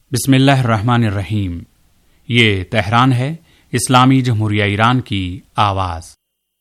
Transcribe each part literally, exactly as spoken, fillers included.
बिस्मिल्लाहिर्रहमानिर्रहीम। ये तेहरान है, इस्लामी जमहूरिया ईरान की आवाज़।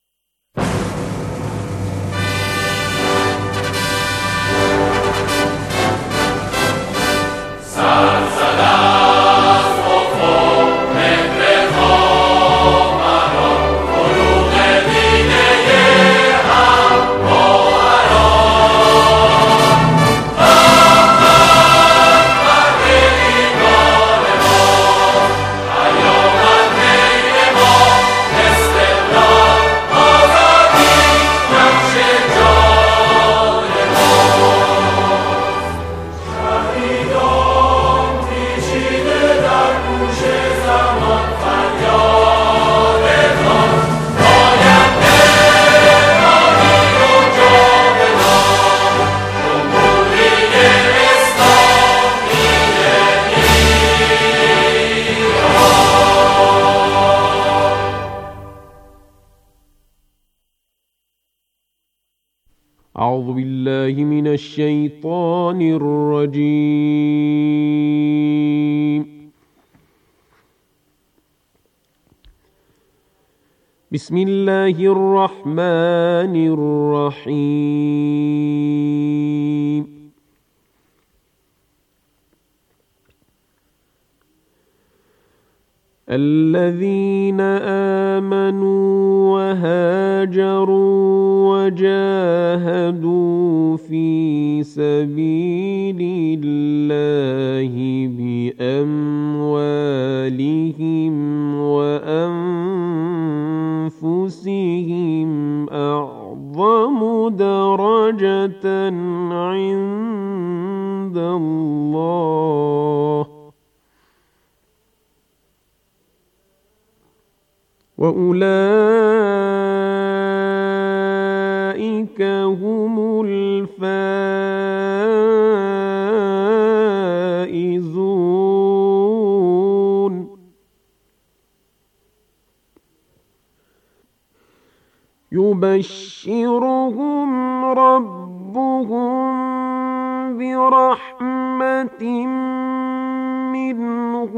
أعوذ بالله من الشيطان الرجيم. بسم الله الرحمن الرحيم. الذين آمنوا وهاجروا وجاهدوا في سبيل الله بأموالهم وأنفسهم أعظم درجة عند الله وأولئك هم الفائزون. يبشرهم ربهم برحمة منه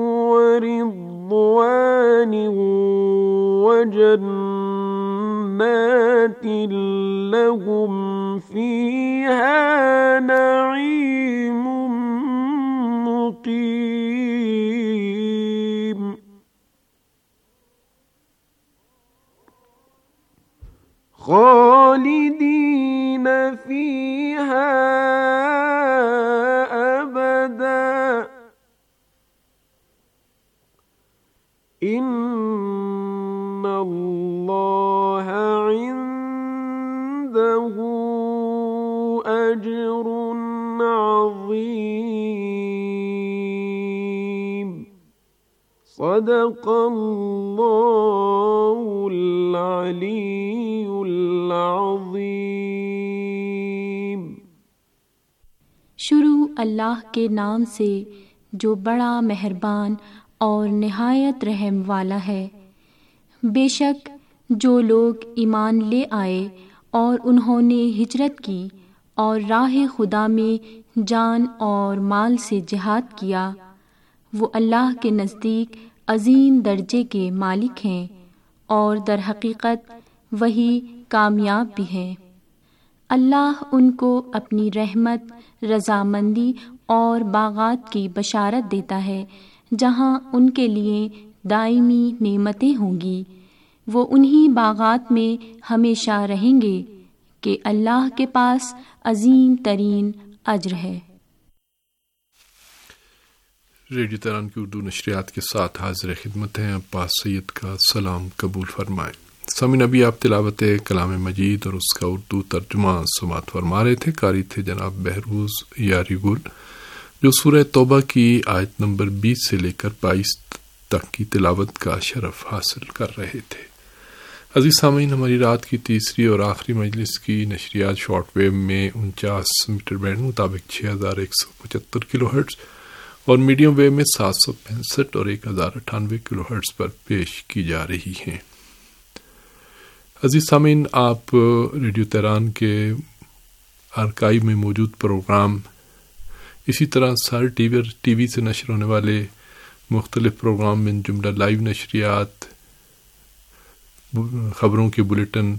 ورضوان وجنات لهم فيها نعيم مقيم. خالدين فيها أبدا. إن الله عنده أجر عظيم. صدق الله العلي العظيم. शुरू अल्लाह के नाम से जो बड़ा मेहरबान और निहायत रहम वाला है। बेशक जो लोग ईमान ले आए और उन्होंने हिजरत की और राह खुदा में जान और माल से जिहाद किया, वो अल्लाह के नज़दीक अजीम दर्जे के मालिक हैं और दर हकीकत वही कामयाब भी हैं। अल्लाह उनको अपनी रहमत, रज़ामंदी और बागात की बशारत देता है जहाँ उनके लिए दायमी नेमतें होंगी। वो उन्हीं बागात में हमेशा रहेंगे कि अल्लाह के पास अजीम तरीन अज्र है। रेडियो तेहरान की उर्दू नशरियात के साथ हाजिर खिदमत हैं। अब्बास सैयद का सलाम कबूल फरमाएँ। सामीन, अभी आप तिलावत कलाम मजीद और उसका उर्दू तर्जुमा समात फरमा रहे थे। कारी थे जनाब बहरोज यारी गुल, जो सूरह तौबा की आयत नंबर बीस से लेकर बाईस तक की तिलावत का शरफ हासिल कर रहे थे। अजीज सामीन, हमारी रात की तीसरी और आखिरी मजलिस की नशरियात शॉर्ट वेव में उनचास मीटर बैंड मुताबिक छः हज़ार एक सौ पचहत्तर किलो हर्ट्ज और मीडियम वेव में सात सौ पैंसठ और एक हज़ार अट्ठानवे किलो हर्ट्ज पर पेश की जा रही हैं। अजीज सामीन, आप रेडियो तेहरान के आर्काइव में मौजूद प्रोग्राम اسی طرح سر ٹی وی ٹی وی سے نشر ہونے والے مختلف پروگرام من جملہ لائیو نشریات، خبروں کے بلیٹن،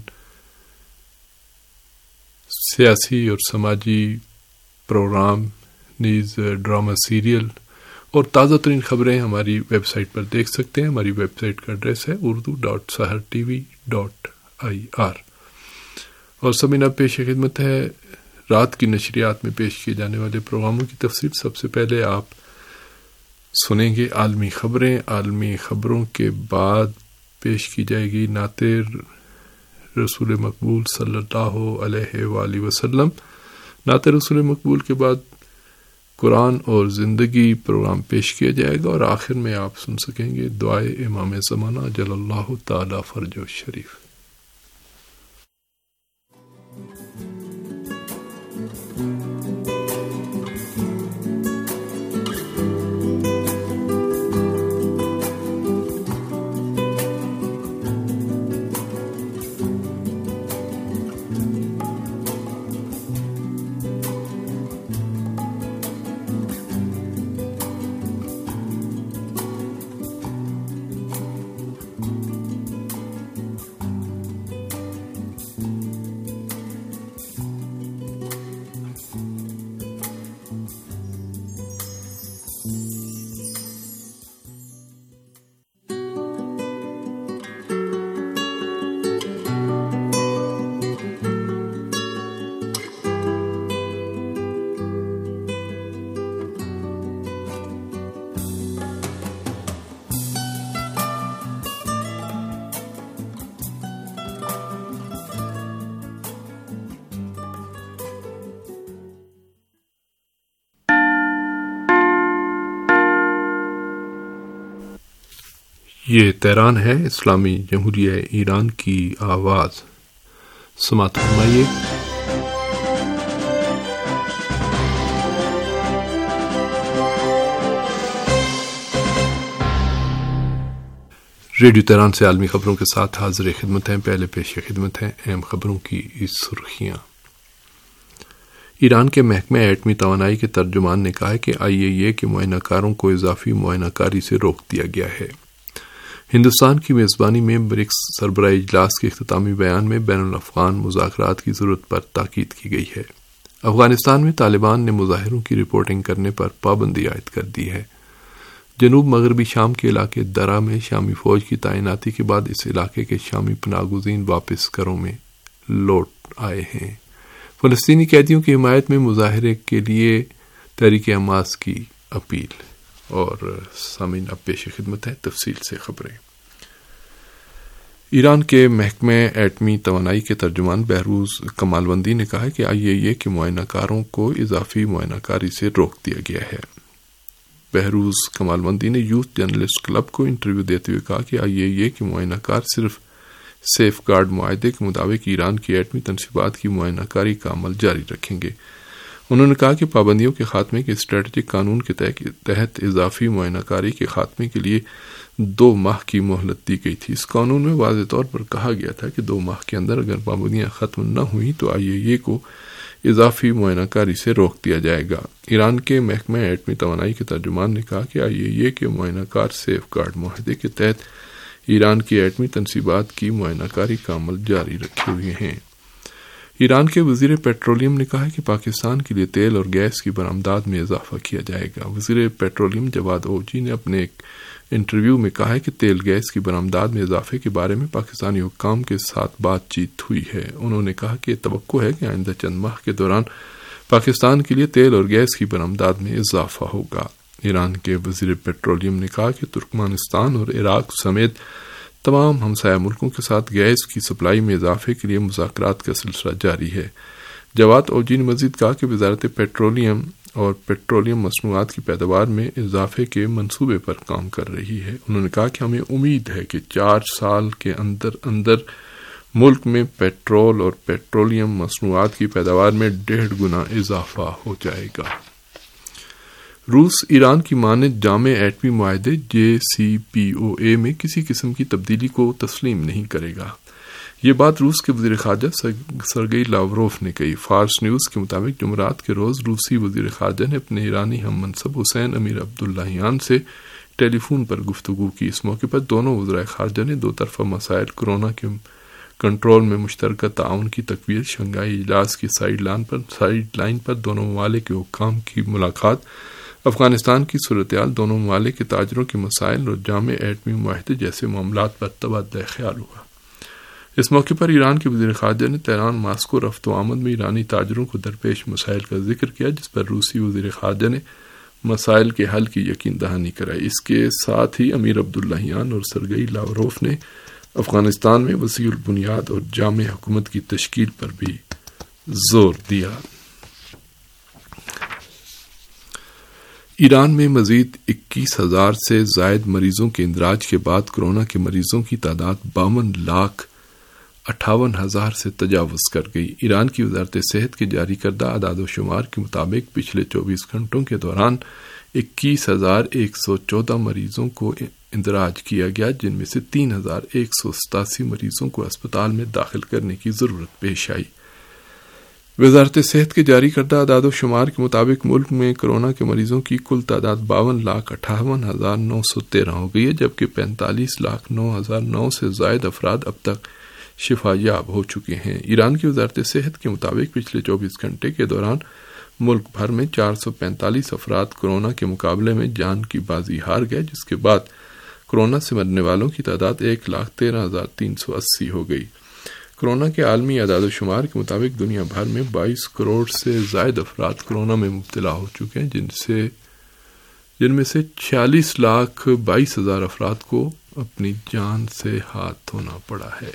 سیاسی اور سماجی پروگرام، نیز ڈرامہ سیریل اور تازہ ترین خبریں ہماری ویب سائٹ پر دیکھ سکتے ہیں۔ ہماری ویب سائٹ کا ایڈریس ہے Urdu dot Sahar T V dot I R. اور سمینہ پیش خدمت ہے رات کی نشریات میں پیش کیے جانے والے پروگراموں کی تفصیل۔ سب سے پہلے آپ سنیں گے عالمی خبریں۔ عالمی خبروں کے بعد پیش کی جائے گی نعت رسول مقبول صلی اللہ علیہ وآلہ وسلم۔ نعت رسول مقبول کے بعد قرآن اور زندگی پروگرام پیش کیا جائے گا، اور آخر میں آپ سن سکیں گے دعائے امام زمانہ جل اللہ تعالی فرجہ شریف۔ یہ تہران ہے، اسلامی جمہوریہ ایران کی آواز۔ سماعت فرمائیے۔ ریڈیو تہران سے عالمی خبروں کے ساتھ حاضر خدمت ہیں۔ پہلے پیش خدمت ہیں اہم خبروں کی اس سرخیاں۔ ایران کے محکمہ ایٹمی توانائی کے ترجمان نے کہا ہے کہ آئی اے ای اے کے معائنہ کاروں کو اضافی معائنہ کاری سے روک دیا گیا ہے۔ ہندوستان کی میزبانی میں برکس سربراہی اجلاس کے اختتامی بیان میں بین الافغان مذاکرات کی ضرورت پر تاکید کی گئی ہے۔ افغانستان میں طالبان نے مظاہروں کی رپورٹنگ کرنے پر پابندی عائد کر دی ہے۔ جنوب مغربی شام کے علاقے درہ میں شامی فوج کی تعیناتی کے بعد اس علاقے کے شامی پناہ گزین واپس گھروں میں لوٹ آئے ہیں۔ فلسطینی قیدیوں کی حمایت میں مظاہرے کے لیے تحریک حماس کی اپیل۔ اور سامعین اب پیش خدمت ہے تفصیل سے خبریں۔ ایران کے محکمہ ایٹمی توانائی کے ترجمان بہروز کمالوندی نے کہا کہ آئی اے ای اے کے معائنہ کاروں کو اضافی معائنہ کاری سے روک دیا گیا ہے۔ بہروز کمالوندی نے یوتھ جرنلسٹ کلب کو انٹرویو دیتے ہوئے کہا کہ آئی اے ای اے کے معائنہ کار صرف سیف گارڈ معاہدے کے مطابق ایران کی ایٹمی تنصیبات کی معائنہ کاری کا عمل جاری رکھیں گے۔ انہوں نے کہا کہ پابندیوں کے خاتمے کے اسٹریٹجک قانون کے تحت اضافی معائنہ کاری کے خاتمے کے لیے دو ماہ کی مہلت دی گئی تھی۔ اس قانون میں واضح طور پر کہا گیا تھا کہ دو ماہ کے اندر اگر پابندیاں ختم نہ ہوئیں تو آئی اے ای اے کو اضافی معائنہ کاری سے روک دیا جائے گا۔ ایران کے محکمہ ایٹمی توانائی کے ترجمان نے کہا کہ آئی اے ای اے کے معائنہ کار سیف گارڈ معاہدے کے تحت ایران کی ایٹمی تنصیبات کی معائنہ کاری کا عمل جاری رکھے ہوئے ہیں۔ ایران کے وزیر پیٹرولیم نے کہا کہ پاکستان کے لیے تیل اور گیس کی برآمدات میں اضافہ کیا جائے گا۔ وزیر پیٹرولیم جواد اوجی نے اپنے ایک انٹرویو میں کہا ہے کہ تیل گیس کی برآمدات میں اضافے کے بارے میں پاکستانی حکام کے ساتھ بات چیت ہوئی ہے۔ انہوں نے کہا کہ توقع ہے کہ آئندہ چند ماہ کے دوران پاکستان کے لیے تیل اور گیس کی برآمدات میں اضافہ ہوگا۔ ایران کے وزیر پیٹرولیم نے کہا کہ ترکمانستان اور عراق سمیت تمام ہمسایہ ملکوں کے ساتھ گیس کی سپلائی میں اضافے کے لیے مذاکرات کا سلسلہ جاری ہے۔ جواد اوجی نے مزید کہا کہ وزارت پیٹرولیم اور پیٹرولیم مصنوعات کی پیداوار میں اضافے کے منصوبے پر کام کر رہی ہے۔ انہوں نے کہا کہ ہمیں امید ہے کہ چار سال کے اندر اندر ملک میں پیٹرول اور پیٹرولیم مصنوعات کی پیداوار میں ڈیڑھ گنا اضافہ ہو جائے گا۔ روس ایران کی مانند جامع ایٹمی معاہدے جے سی پی او اے میں کسی قسم کی تبدیلی کو تسلیم نہیں کرے گا۔ یہ بات روس کے وزیر خارجہ سرگئی لاوروف نے کہی۔ فارس نیوز کے مطابق جمعرات کے روز روسی وزیر خارجہ نے اپنے ایرانی ہم منصب حسین امیر عبداللہیان سے ٹیلی فون پر گفتگو کی۔ اس موقع پر دونوں وزرائے خارجہ نے دو طرفہ مسائل، کورونا کے کنٹرول میں مشترکہ تعاون کی تقویت، شنگھائی اجلاس کی سائیڈ لائن پر سائیڈ لائن پر دونوں ممالک کے حکام کی ملاقات، افغانستان کی صورتحال، دونوں ممالک کے تاجروں کے مسائل اور جامع ایٹمی معاہدے جیسے معاملات پر تبادلہ خیال ہوا۔ اس موقع پر ایران کے وزیر خارجہ نے تہران ماسکو رفت و آمد میں ایرانی تاجروں کو درپیش مسائل کا ذکر کیا، جس پر روسی وزیر خارجہ نے مسائل کے حل کی یقین دہانی کرائی۔ اس کے ساتھ ہی امیر عبداللہیان اور سرگئی لاوروف نے افغانستان میں وسیع البنیاد اور جامع حکومت کی تشکیل پر بھی زور دیا۔ ایران میں مزید اکیس ہزار سے زائد مریضوں کے اندراج کے بعد کورونا کے مریضوں کی تعداد باون لاکھ اٹھاون ہزار سے تجاوز کر گئی۔ ایران کی وزارت صحت کے جاری کردہ اعداد و شمار کے مطابق پچھلے چوبیس گھنٹوں کے دوران اکیس ہزار ایک سو چودہ مریضوں کو اندراج کیا گیا، جن میں سے تین ہزار ایک سو ستاسی مریضوں کو اسپتال میں داخل کرنے کی ضرورت پیش آئی۔ وزارت صحت کے جاری کردہ اعداد و شمار کے مطابق ملک میں کورونا کے مریضوں کی کل تعداد باون لاکھ اٹھاون ہزار نو سو تیرہ ہو گئی ہے، جبکہ پینتالیس لاکھ نو ہزار نو سے زائد افراد اب تک شفا یاب ہو چکے ہیں۔ ایران کی وزارت صحت کے مطابق پچھلے چوبیس گھنٹے کے دوران ملک بھر میں چار سو پینتالیس افراد کورونا کے مقابلے میں جان کی بازی ہار گئے، جس کے بعد کورونا سے مرنے والوں کی تعداد ایک لاکھ تیرہ ہزار تین سو اسی ہو گئی۔ کورونا کے عالمی اعداد و شمار کے مطابق دنیا بھر میں بائیس کروڑ سے زائد افراد کورونا میں مبتلا ہو چکے ہیں، جن سے جن میں سے چھیالیس لاکھ بائیس ہزار افراد کو اپنی جان سے ہاتھ دھونا پڑا ہے۔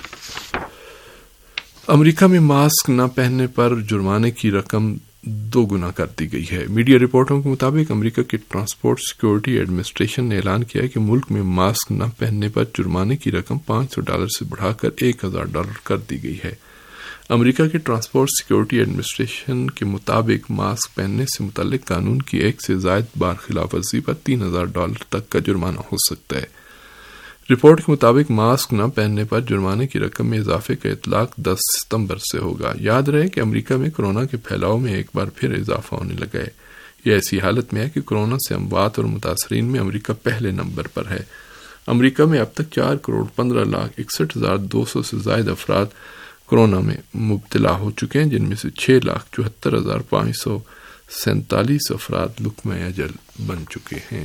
امریکہ میں ماسک نہ پہننے پر جرمانے کی رقم دو گنا کر دی گئی ہے۔ میڈیا رپورٹوں کے مطابق امریکہ کی ٹرانسپورٹ سیکورٹی ایڈمنسٹریشن نے اعلان کیا ہے کہ ملک میں ماسک نہ پہننے پر جرمانے کی رقم پانچ سو ڈالر سے بڑھا کر ایک ہزار ڈالر کر دی گئی ہے۔ امریکہ کے ٹرانسپورٹ سیکورٹی ایڈمنسٹریشن کے مطابق ماسک پہننے سے متعلق قانون کی ایک سے زائد بار خلاف ورزی پر تین ہزار ڈالر تک کا جرمانہ ہو سکتا ہے۔ رپورٹ کے مطابق ماسک نہ پہننے پر جرمانے کی رقم میں اضافے کا اطلاق دس ستمبر سے ہوگا۔ یاد رہے کہ امریکہ میں کورونا کے پھیلاؤ میں ایک بار پھر اضافہ ہونے لگا ہے۔ یہ ایسی حالت میں ہے کہ کورونا سے اموات اور متاثرین میں امریکہ پہلے نمبر پر ہے۔ امریکہ میں اب تک چار کروڑ پندرہ لاکھ اکسٹھ ہزار دو سو سے زائد افراد کورونا میں مبتلا ہو چکے ہیں، جن میں سے چھ لاکھ چوہتر ہزار پانچ سو سینتالیس افراد لقمہ اجل بن چکے ہیں۔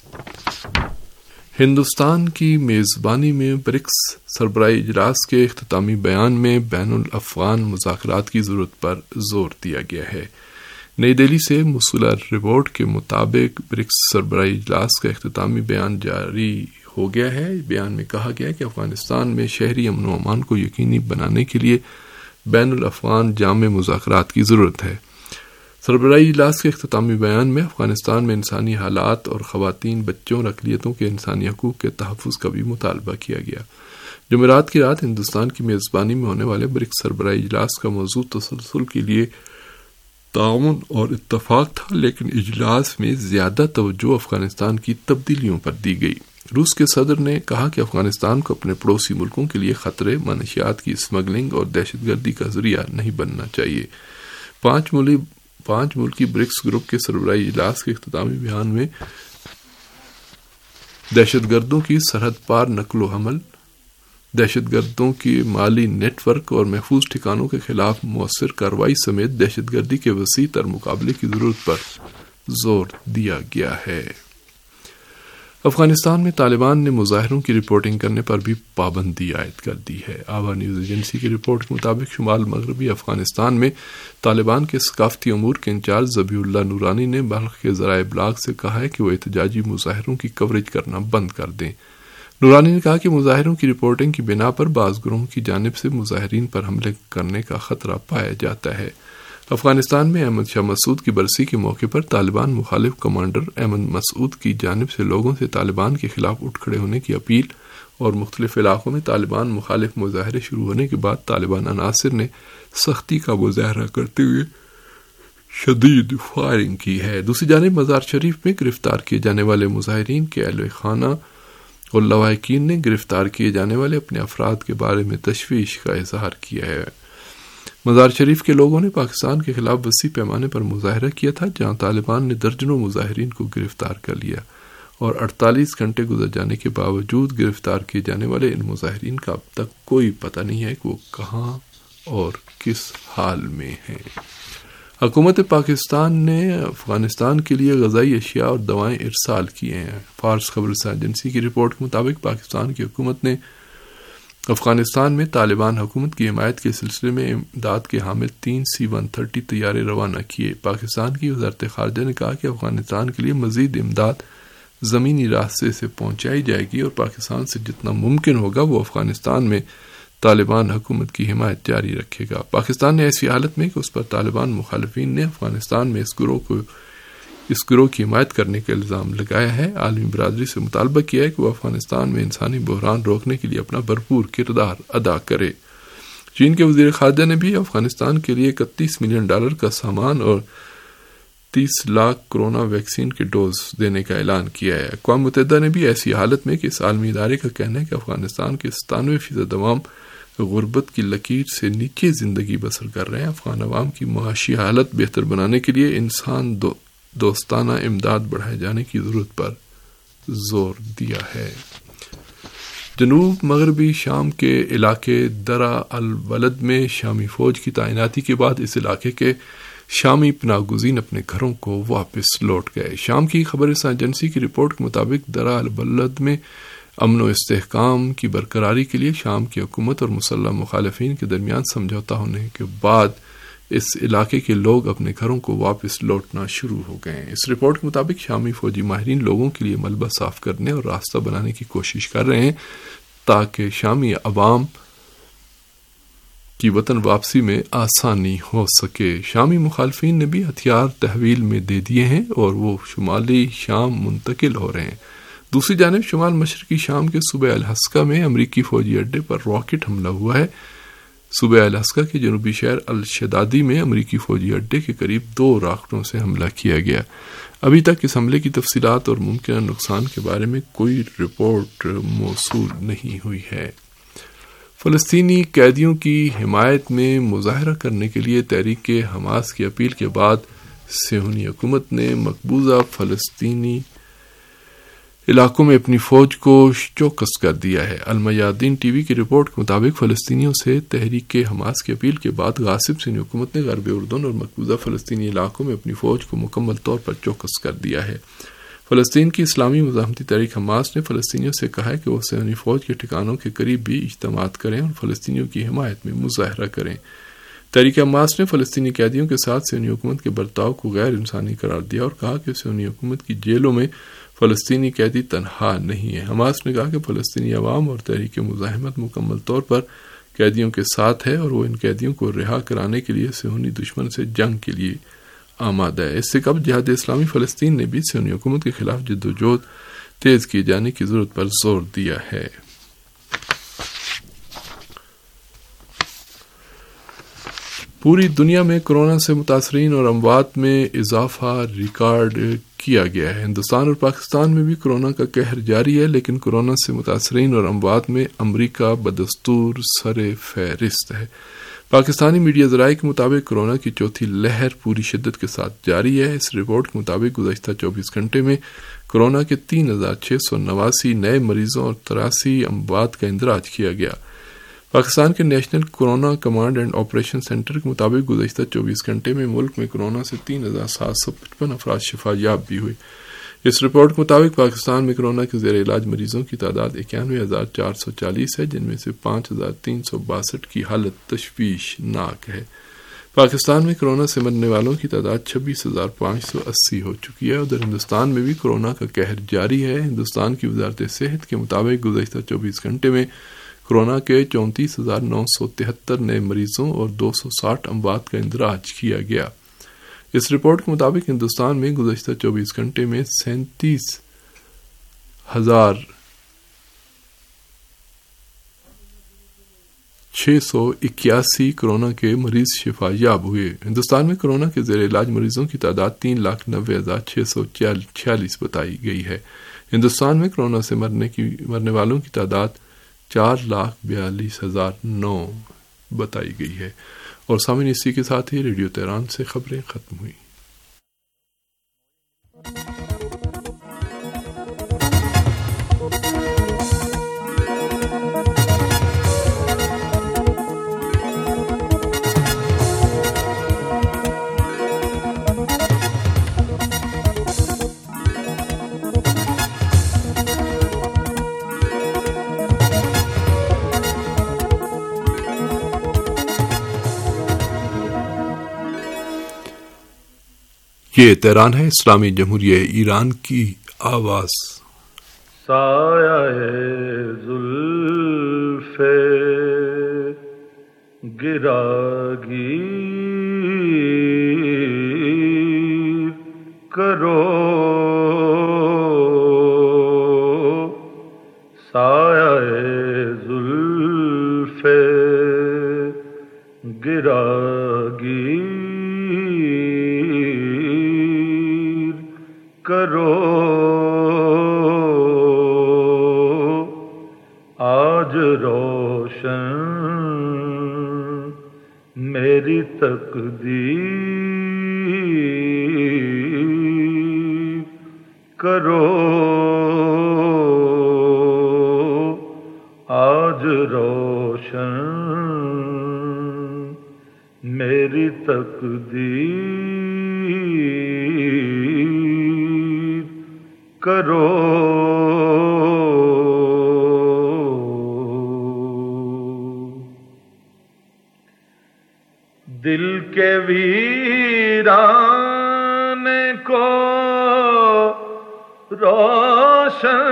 ہندوستان کی میزبانی میں برکس سربراہی اجلاس کے اختتامی بیان میں بین الافغان مذاکرات کی ضرورت پر زور دیا گیا ہے۔ نئی دہلی سے موصولہ رپورٹ کے مطابق برکس سربراہی اجلاس کا اختتامی بیان جاری ہو گیا ہے۔ بیان میں کہا گیا کہ افغانستان میں شہری امن و امان کو یقینی بنانے کے لیے بین الافغان جامع مذاکرات کی ضرورت ہے۔ سربراہی اجلاس کے اختتامی بیان میں افغانستان میں انسانی حالات اور خواتین، بچوں اور اقلیتوں کے انسانی حقوق کے تحفظ کا بھی مطالبہ کیا گیا۔ جمعرات کی رات ہندوستان کی میزبانی میں ہونے والے برکس سربراہی اجلاس کا موضوع تسلسل کے لیے تعاون اور اتفاق تھا، لیکن اجلاس میں زیادہ توجہ افغانستان کی تبدیلیوں پر دی گئی۔ روس کے صدر نے کہا کہ افغانستان کو اپنے پڑوسی ملکوں کے لیے خطرے، منشیات کی اسمگلنگ اور دہشت گردی کا ذریعہ نہیں بننا چاہیے۔ پانچ ملک پانچ ملکی برکس گروپ کے سربراہی اجلاس کے اختتامی بیان میں دہشت گردوں کی سرحد پار نقل و حمل، دہشت گردوں کی مالی نیٹ ورک اور محفوظ ٹھکانوں کے خلاف مؤثر کارروائی سمیت دہشت گردی کے وسیع تر مقابلے کی ضرورت پر زور دیا گیا ہے۔ افغانستان میں طالبان نے مظاہروں کی رپورٹنگ کرنے پر بھی پابندی عائد کر دی ہے۔ آوا نیوز ایجنسی کی رپورٹ کے مطابق شمال مغربی افغانستان میں طالبان کے ثقافتی امور کے انچارج ذبیح اللہ نورانی نے بلخ کے ذرائع ابلاغ سے کہا ہے کہ وہ احتجاجی مظاہروں کی کوریج کرنا بند کر دیں۔ نورانی نے کہا کہ مظاہروں کی رپورٹنگ کی بنا پر بعض گروہوں کی جانب سے مظاہرین پر حملے کرنے کا خطرہ پایا جاتا ہے۔ افغانستان میں احمد شاہ مسعود کی برسی کے موقع پر طالبان مخالف کمانڈر احمد مسعود کی جانب سے لوگوں سے طالبان کے خلاف اٹھ کھڑے ہونے کی اپیل اور مختلف علاقوں میں طالبان مخالف مظاہرے شروع ہونے کے بعد طالبان عناصر نے سختی کا مظاہرہ کرتے ہوئے شدید فائرنگ کی ہے۔ دوسری جانب مزار شریف میں گرفتار کیے جانے والے مظاہرین کے اہل خانہ اور لواحقین نے گرفتار کیے جانے والے اپنے افراد کے بارے میں تشویش کا اظہار کیا ہے۔ مزار شریف کے لوگوں نے پاکستان کے خلاف وسیع پیمانے پر مظاہرہ کیا تھا، جہاں طالبان نے درجنوں مظاہرین کو گرفتار کر لیا اور اڑتالیس گھنٹے گزر جانے کے باوجود گرفتار کیے جانے والے ان مظاہرین کا اب تک کوئی پتہ نہیں ہے کہ وہ کہاں اور کس حال میں ہیں۔ حکومت پاکستان نے افغانستان کے لیے غذائی اشیاء اور دوائیں ارسال کیے ہیں۔ فارس خبررساں ایجنسی کی رپورٹ کے مطابق پاکستان کی حکومت نے افغانستان میں طالبان حکومت کی حمایت کے سلسلے میں امداد کے حامل تین سی ون تھرٹی طیارے روانہ کیے۔ پاکستان کی وزارت خارجہ نے کہا کہ افغانستان کے لیے مزید امداد زمینی راستے سے پہنچائی جائے گی اور پاکستان سے جتنا ممکن ہوگا وہ افغانستان میں طالبان حکومت کی حمایت جاری رکھے گا۔ پاکستان نے ایسی حالت میں کہ اس پر طالبان مخالفین نے افغانستان میں اس گروہ کو اس گروہ کی حمایت کرنے کا الزام لگایا ہے، عالمی برادری سے مطالبہ کیا ہے کہ وہ افغانستان میں انسانی بحران روکنے کے لیے اپنا بھرپور کردار ادا کرے۔ چین کے وزیر خارجہ نے بھی افغانستان کے لیے اکتیس ملین ڈالر کا سامان اور تیس لاکھ کرونا ویکسین کے ڈوز دینے کا اعلان کیا ہے۔ اقوام متحدہ نے بھی ایسی حالت میں کہ اس عالمی ادارے کا کہنا ہے کہ افغانستان کے ستانوے فیصد عوام غربت کی لکیر سے نیچے زندگی بسر کر رہے ہیں، افغان عوام کی معاشی حالت بہتر بنانے کے لیے انسان دو دوستانہ امداد بڑھائے جانے کی ضرورت پر زور دیا ہے۔ جنوب مغربی شام کے علاقے درہ البلد میں شامی فوج کی تعیناتی کے بعد اس علاقے کے شامی پناہ گزین اپنے گھروں کو واپس لوٹ گئے۔ شام کی خبررساں ایجنسی کی رپورٹ کے مطابق درہ البلد میں امن و استحکام کی برقراری کے لیے شام کی حکومت اور مسلح مخالفین کے درمیان سمجھوتا ہونے کے بعد اس علاقے کے لوگ اپنے گھروں کو واپس لوٹنا شروع ہو گئے ہیں۔ اس رپورٹ کے مطابق شامی فوجی ماہرین لوگوں کے لیے ملبہ صاف کرنے اور راستہ بنانے کی کوشش کر رہے ہیں تاکہ شامی عوام کی وطن واپسی میں آسانی ہو سکے۔ شامی مخالفین نے بھی ہتھیار تحویل میں دے دیے ہیں اور وہ شمالی شام منتقل ہو رہے ہیں۔ دوسری جانب شمال مشرقی شام کے صوبہ الحسکہ میں امریکی فوجی اڈے پر راکٹ حملہ ہوا ہے۔ صوبہ الحسکہ کے جنوبی شہر الشدادی میں امریکی فوجی اڈے کے قریب دو راکٹوں سے حملہ کیا گیا۔ ابھی تک اس حملے کی تفصیلات اور ممکنہ نقصان کے بارے میں کوئی رپورٹ موصول نہیں ہوئی ہے۔ فلسطینی قیدیوں کی حمایت میں مظاہرہ کرنے کے لیے تحریک حماس کی اپیل کے بعد صہیونی حکومت نے مقبوضہ فلسطینی علاقوں میں اپنی فوج کو چوکس کر دیا ہے۔ المیادین ٹی وی کی رپورٹ کے مطابق فلسطینیوں سے تحریک حماس کی اپیل کے بعد غاصب صہیونی حکومت نے غرب اردن اور مقبوضہ فلسطینی علاقوں میں اپنی فوج کو مکمل طور پر چوکس کر دیا ہے۔ فلسطین کی اسلامی مزاحمتی تحریک حماس نے فلسطینیوں سے کہا ہے کہ وہ صہیونی فوج کے ٹھکانوں کے قریب بھی اجتماعات کریں اور فلسطینیوں کی حمایت میں مظاہرہ کریں۔ تحریک حماس نے فلسطینی قیدیوں کے ساتھ صہیونی حکومت کے برتاؤ کو غیر انسانی قرار دیا اور کہا کہ صہیونی حکومت کی جیلوں میں فلسطینی قیدی تنہا نہیں ہے۔ حماس نے کہا کہ فلسطینی عوام اور تحریک مزاحمت مکمل طور پر قیدیوں کے ساتھ ہے اور وہ ان قیدیوں کو رہا کرانے کے لیے صہیونی دشمن سے جنگ کے لیے آمادہ ہے۔ اس سے قبل جہاد اسلامی فلسطین نے بھی صہیونی حکومت کے خلاف جدوجہد تیز کیے جانے کی ضرورت پر زور دیا ہے۔ پوری دنیا میں کورونا سے متاثرین اور اموات میں اضافہ ریکارڈ کیا گیا ہے۔ ہندوستان اور پاکستان میں بھی کورونا کا قہر جاری ہے، لیکن کورونا سے متاثرین اور اموات میں امریکہ بدستور سر فہرست ہے۔ پاکستانی میڈیا ذرائع کے مطابق کورونا کی چوتھی لہر پوری شدت کے ساتھ جاری ہے۔ اس رپورٹ کے مطابق گزشتہ چوبیس گھنٹے میں کورونا کے تین ہزار چھ سو نواسی نئے مریضوں اور تراسی اموات کا اندراج کیا گیا۔ پاکستان کے national corona command and operation centre کے مطابق گزشتہ چوبیس گھنٹے میں ملک میں کورونا سے تین ہزار سات سو پچپن افراد شفا یاب بھی ہوئے۔ اس رپورٹ کے مطابق پاکستان میں کورونا کے زیر علاج مریضوں کی تعداد اکیانوے ہزار چار سو چالیس ہے، جن میں سے پانچ ہزار تین سو باسٹھ کی حالت تشویشناک ہے۔ پاکستان میں کورونا سے مرنے والوں کی تعداد چھبیس ہزار پانچ سو اسی ہو چکی ہے۔ ادھر ہندوستان میں بھی کورونا کا قہر جاری ہے۔ ہندوستان کی وزارت صحت کے مطابق گزشتہ چوبیس گھنٹے میں کورونا کے چونتیس ہزار نو سو تہتر نئے مریضوں اور دو سو ساٹھ اموات کا اندراج کیا گیا۔ اس رپورٹ کے مطابق ہندوستان میں گزشتہ چوبیس گھنٹے میں سینتیس ہزار چھ سو اکیاسی کورونا کے مریض شفا یاب ہوئے۔ ہندوستان میں کورونا کے زیر علاج مریضوں کی تعداد تین لاکھ نوے ہزار چھ سو چھیالیس بتائی گئی ہے۔ ہندوستان میں کورونا سے مرنے کی مرنے والوں کی تعداد چار لاکھ بیالیس ہزار نو بتائی گئی ہے۔ اور سامعین، اسی کے ساتھ ہی ریڈیو تہران سے خبریں ختم ہوئیں۔ یہ تہران ہے، اسلامی جمہوریہ ایران کی آواز۔ سایہ زلف گراگیر کرو، سایہ زلف گراگیر کرو، آج روشن میری تقدیر کرو، آج روشن میری تقدیر کرو، دل کے ویران کو روشن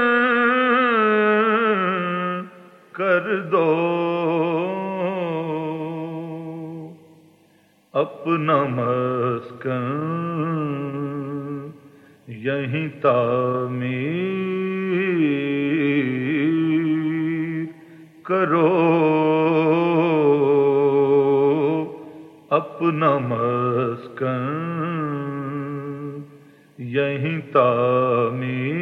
کر دو، اپنا مسکن یہیں تعمیر کرو، اپنا مسکن یہیں تعمیر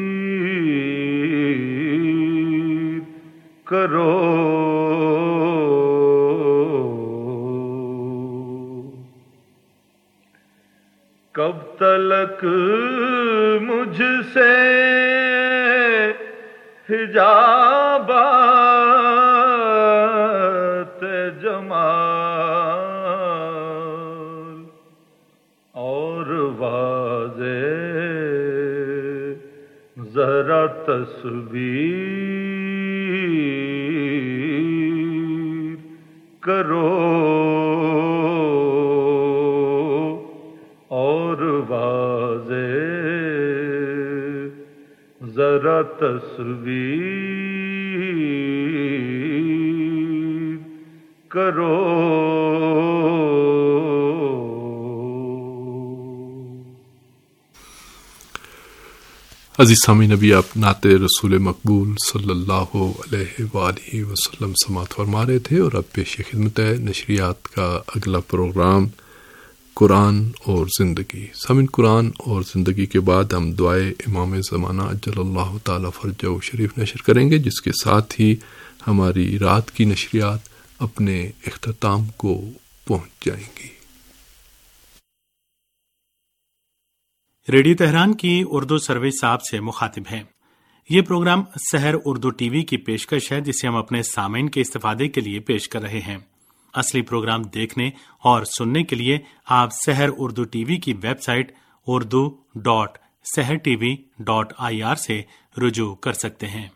کرو، کب تلک مجھ سے حجابات جمال اور واضح ذرا تصویر کرو، اور واضح ذرا تصویر کرو، عزیز سامعین، ابھی آپ نعت رسول مقبول صلی اللہ علیہ وآلہ وسلم سماعت فرما رہے تھے، اور اب پیش خدمت ہے نشریات کا اگلا پروگرام قرآن اور زندگی۔ سامعین، قرآن اور زندگی کے بعد ہم دعائے امام زمانہ اجل اللہ تعالی فرجہ شریف نشر کریں گے، جس کے ساتھ ہی ہماری رات کی نشریات اپنے اختتام کو پہنچ جائیں گی۔ ریڈیو تہران کی اردو سروس آپ سے مخاطب ہیں۔ یہ programme Sahar Urdu T V کی پیشکش ہے، جسے ہم اپنے سامعین کے استفادے کے لیے پیش کر رہے ہیں۔ اصلی پروگرام دیکھنے اور سننے کے لیے آپ سحر اردو ٹی وی کی website Urdu dot Sahar T V dot I R سے رجوع کر سکتے ہیں۔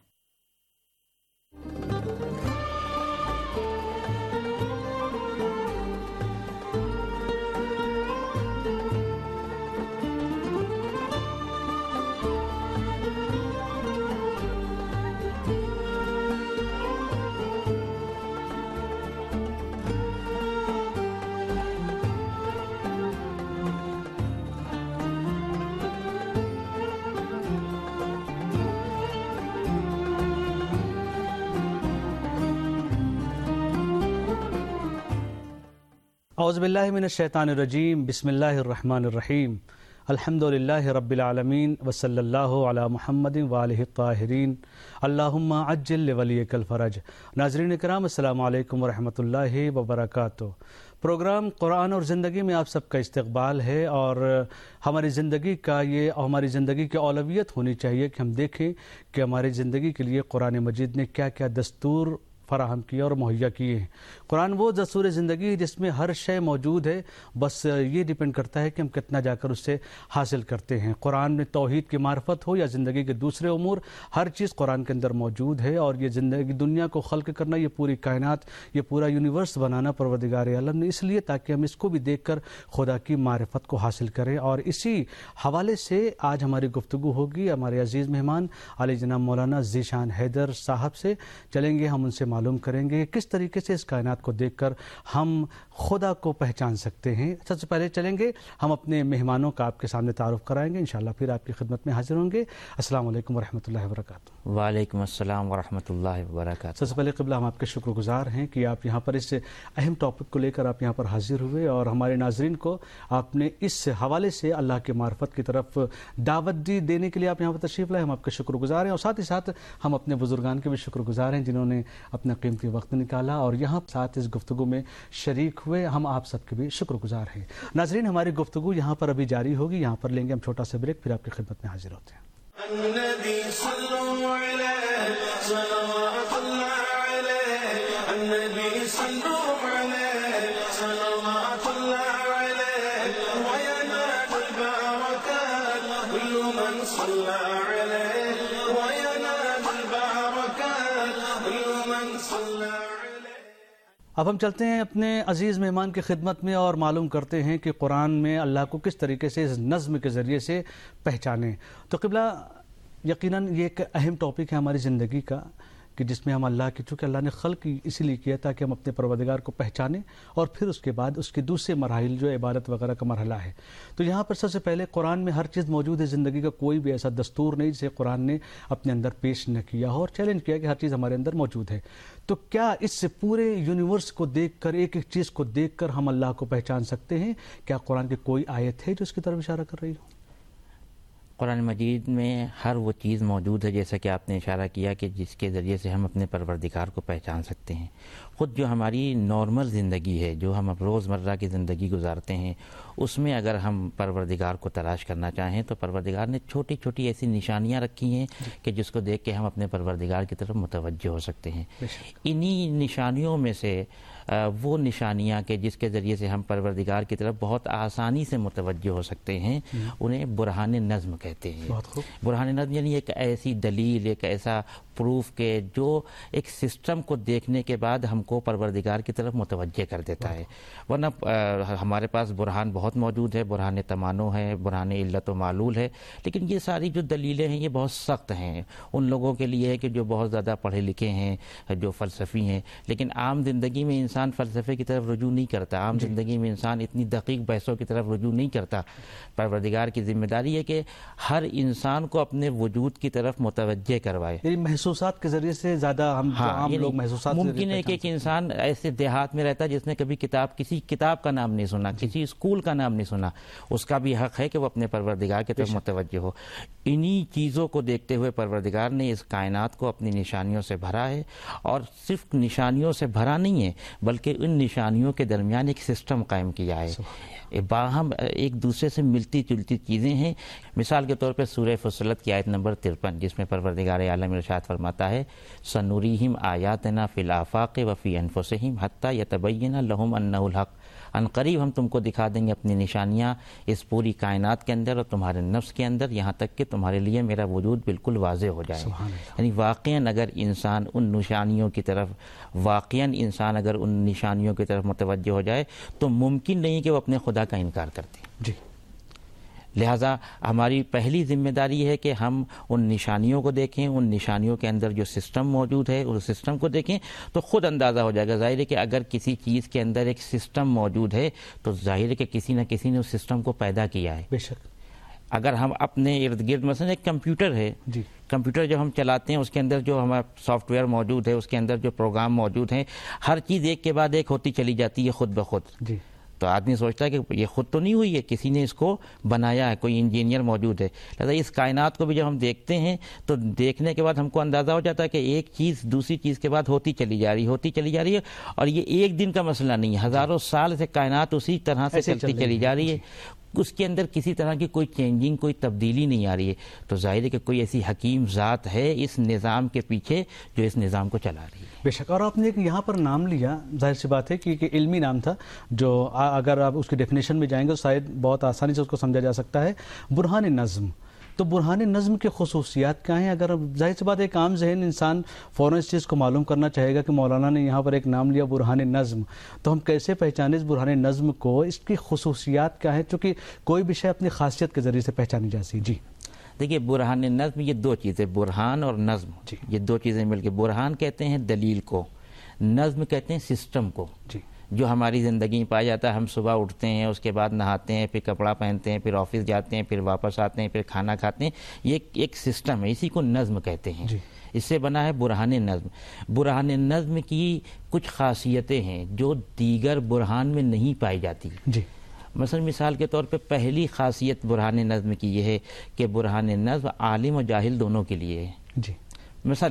اعوذ باللہ من الشیطان الرجیم، بسم اللہ الرحمن الرحیم۔ الحمدللہ رب العالمین وصلی اللہ علی محمد وآلہ الطاہرین اللہم عجل لولیک الفرج۔ ناظرین کرام السلام علیکم ورحمۃ اللہ وبرکاتہ۔ پروگرام قرآن اور زندگی میں آپ سب کا استقبال ہے، اور ہماری زندگی کا یہ ہماری زندگی کی اولویت ہونی چاہیے کہ ہم دیکھیں کہ ہماری زندگی کے لیے قرآن مجید نے کیا کیا دستور فراہم کیا اور مہیا کیے ہیں۔ قرآن وہ دستور زندگی جس میں ہر شے موجود ہے، بس یہ ڈیپینڈ کرتا ہے کہ ہم کتنا جا کر اس سے حاصل کرتے ہیں۔ قرآن میں توحید کی معرفت ہو یا زندگی کے دوسرے امور، ہر چیز قرآن کے اندر موجود ہے، اور یہ زندگی دنیا کو خلق کرنا، یہ پوری کائنات، یہ پورا یونیورس بنانا پروردگار عالم نے اس لیے تاکہ ہم اس کو بھی دیکھ کر خدا کی معرفت کو حاصل کریں۔ اور اسی حوالے سے آج ہماری گفتگو ہوگی ہمارے عزیز مہمان علی جناب مولانا ذیشان حیدر صاحب سے۔ چلیں گے ہم ان سے معلوم کریں گے کس طریقے سے اس کائنات کو دیکھ کر ہم خدا کو پہچان سکتے ہیں۔ سب سے پہلے چلیں گے ہم اپنے مہمانوں کا آپ کے سامنے تعارف کرائیں گے، انشاءاللہ پھر آپ کی خدمت میں حاضر ہوں گے۔ السلام علیکم ورحمۃ اللہ وبرکاتہ۔ وعلیکم السلام ورحمۃ اللہ وبرکاتہ۔ سب سے پہلے قبلہ ہم آپ کے شکر گزار ہیں کہ آپ یہاں پر اس اہم ٹاپک کو لے کر آپ یہاں پر حاضر ہوئے، اور ہمارے ناظرین کو آپ نے اس حوالے سے اللہ کی معرفت کی طرف دعوت دی دینے کے لیے آپ یہاں پر تشریف لائے۔ ہم آپ کے شکر گزار ہیں، اور ساتھ ہی ساتھ ہم اپنے بزرگان کے بھی شکر گزار ہیں جنہوں نے اپنا قیمتی وقت نکالا اور یہاں ساتھ اس گفتگو میں شریک ہوئے۔ ہم آپ سب کے بھی شکر گزار ہیں۔ ناظرین، ہماری گفتگو یہاں پر ابھی جاری ہوگی، یہاں پر لیں گے ہم چھوٹا سا بریک، پھر آپ کی خدمت میں حاضر ہوتے ہیں۔ النبی صلو علیہ صلوات اللہ علیہ، النبی صلو علیہ صلوات اللہ علیہ، وینال البرکات کل من صلی علیہ، وینال البرکات کل من صلی علیہ۔ اب ہم چلتے ہیں اپنے عزیز مہمان کی خدمت میں اور معلوم کرتے ہیں کہ قرآن میں اللہ کو کس طریقے سے اس نظم کے ذریعے سے پہچانیں۔ تو قبلہ یقیناً یہ ایک اہم ٹاپک ہے ہماری زندگی کا، کہ جس میں ہم اللہ کی، چونکہ اللہ نے خلق اسی لیے کیا تاکہ ہم اپنے پروردگار کو پہچانیں، اور پھر اس کے بعد اس کے دوسرے مراحل جو عبادت وغیرہ کا مرحلہ ہے۔ تو یہاں پر سب سے پہلے قرآن میں ہر چیز موجود ہے، زندگی کا کوئی بھی ایسا دستور نہیں جسے قرآن نے اپنے اندر پیش نہ کیا ہو اور چیلنج کیا کہ ہر چیز ہمارے اندر موجود ہے۔ تو کیا اس سے پورے یونیورس کو دیکھ کر، ایک ایک چیز کو دیکھ کر ہم اللہ کو پہچان سکتے ہیں؟ کیا قرآن کی کوئی آیت ہے جو اس کی طرف اشارہ کر رہی ہو؟ قرآن مجید میں ہر وہ چیز موجود ہے جیسا کہ آپ نے اشارہ کیا کہ جس کے ذریعے سے ہم اپنے پروردگار کو پہچان سکتے ہیں۔ خود جو ہماری نارمل زندگی ہے، جو ہم اب روزمرہ کی زندگی گزارتے ہیں، اس میں اگر ہم پروردگار کو تلاش کرنا چاہیں تو پروردگار نے چھوٹی چھوٹی ایسی نشانیاں رکھی ہیں کہ جس کو دیکھ کے ہم اپنے پروردگار کی طرف متوجہ ہو سکتے ہیں۔ انہی نشانیوں میں سے وہ نشانیاں کہ جس کے ذریعے سے ہم پروردگار کی طرف بہت آسانی سے متوجہ ہو سکتے ہیں، انہیں برہان نظم کہتے ہیں۔ برہان نظم یعنی ایک ایسی دلیل، ایک ایسا پروف کہ جو ایک سسٹم کو دیکھنے کے بعد ہم کو پروردگار کی طرف متوجہ کر دیتا ہے۔ ورنہ ہمارے پاس برہان بہت موجود ہے، برہان تمانو ہے، برہان علت و معلول ہے، لیکن یہ ساری جو دلیلیں ہیں یہ بہت سخت ہیں ان لوگوں کے لیے کہ جو بہت زیادہ پڑھے لکھے ہیں، جو فلسفی ہیں۔ لیکن عام زندگی میں انسان فلسفے کی طرف رجوع نہیں کرتا، عام زندگی میں انسان اتنی دقیق بحثوں کی طرف رجوع نہیں کرتا۔ پروردگار کی ذمہ داری ہے کہ ہر انسان کو اپنے وجود کی طرف متوجہ کروائے۔ یعنی محسوسات کے ذریعے سے زیادہ ہم عام لوگ محسوسات ممکن ہے کہ ایک انسان ایسے دیہات میں رہتا ہے جس نے کبھی کتاب کسی کتاب کا نام نہیں سنا، کسی اسکول کا نام نہیں سنا، اس کا بھی حق ہے کہ وہ اپنے پروردگار کی طرف متوجہ ہو۔ انہی چیزوں کو دیکھتے ہوئے پروردگار نے اس کائنات کو اپنی نشانیوں سے بھرا ہے، اور صرف نشانیوں سے بھرا نہیں ہے بلکہ ان نشانیوں کے درمیان ایک سسٹم قائم کیا ہے۔ باہم ایک دوسرے سے ملتی جلتی چیزیں ہیں۔ مثال کے طور پہ سورہ فصلت کی آیت نمبر ترپن، جس میں پروردگار عالم ارشاد فرماتا ہے سنوریہم آیاتنا فی الآفاق وفی انفسہم حتی یتبین لہم انہ الحق، ان قریب ہم تم کو دکھا دیں گے اپنی نشانیاں اس پوری کائنات کے اندر اور تمہارے نفس کے اندر، یہاں تک کہ تمہارے لیے میرا وجود بالکل واضح ہو جائے۔ یعنی واقعاً اگر انسان ان نشانیوں کی طرف واقعاً انسان اگر ان نشانیوں کی طرف متوجہ ہو جائے تو ممکن نہیں کہ وہ اپنے خدا کا انکار کرتے۔ جی، لہٰذا ہماری پہلی ذمہ داری ہے کہ ہم ان نشانیوں کو دیکھیں، ان نشانیوں کے اندر جو سسٹم موجود ہے اس سسٹم کو دیکھیں تو خود اندازہ ہو جائے گا۔ ظاہر ہے کہ اگر کسی چیز کے اندر ایک سسٹم موجود ہے تو ظاہر ہے کہ کسی نہ کسی نے اس سسٹم کو پیدا کیا ہے۔ بے شک۔ اگر ہم اپنے ارد گرد مثلا ایک کمپیوٹر ہے، جی، کمپیوٹر جب ہم چلاتے ہیں اس کے اندر جو ہمارا سافٹ ویئر موجود ہے، اس کے اندر جو پروگرام موجود ہیں، ہر چیز ایک کے بعد ایک ہوتی چلی جاتی ہے خود بخود۔ جی، تو آدمی سوچتا ہے کہ یہ خود تو نہیں ہوئی ہے، کسی نے اس کو بنایا ہے، کوئی انجینئر موجود ہے. لہٰذا اس کائنات کو بھی جب ہم دیکھتے ہیں تو دیکھنے کے بعد ہم کو اندازہ ہو جاتا ہے کہ ایک چیز دوسری چیز کے بعد ہوتی چلی جا رہی ہوتی چلی جا رہی ہے، اور یہ ایک دن کا مسئلہ نہیں ہے، ہزاروں سال سے کائنات اسی طرح سے چلتی چلی جا رہی ہے، اس کے اندر کسی طرح کی کوئی چینجنگ، کوئی تبدیلی نہیں آ رہی ہے. تو ظاہر ہے کہ کوئی ایسی حکیم ذات ہے اس نظام کے پیچھے جو اس نظام کو چلا رہی ہے. بے شک. اور آپ نے ایک یہاں پر نام لیا، ظاہر سی بات ہے کہ ایک علمی نام تھا جو اگر آپ اس کی ڈیفینیشن میں جائیں گے تو شاید بہت آسانی سے اس کو سمجھا جا سکتا ہے، برہان نظم. تو برہان نظم کی خصوصیات کیا ہیں؟ اگر ظاہر سی بات ہے ایک عام ذہن انسان فوراً اس چیز کو معلوم کرنا چاہے گا کہ مولانا نے یہاں پر ایک نام لیا برہان نظم، تو ہم کیسے پہچانیں اس برہان نظم کو، اس کی خصوصیات کیا ہیں؟ چونکہ کوئی بھی شے اپنی خاصیت کے ذریعے سے پہچانی جاتی ہے. جی دیکھیے، برہان نظم یہ دو چیزیں، برہان اور نظم، جی. یہ دو چیزیں مل کے، برہان کہتے ہیں دلیل کو، نظم کہتے ہیں سسٹم کو. جی. جو ہماری زندگی میں پایا جاتا ہے. ہم صبح اٹھتے ہیں، اس کے بعد نہاتے ہیں، پھر کپڑا پہنتے ہیں، پھر آفس جاتے ہیں، پھر واپس آتے ہیں، پھر کھانا کھاتے ہیں. یہ ایک سسٹم ہے، اسی کو نظم کہتے ہیں. جی. اس سے بنا ہے برہان نظم. برہان نظم کی کچھ خاصیتیں ہیں جو دیگر برہان میں نہیں پائی جاتی. جی. مثلا مثال کے طور پہ پہلی خاصیت برہان نظم کی یہ ہے کہ برہان نظم عالم و جاہل دونوں کے لیے ہے. جی. مثلا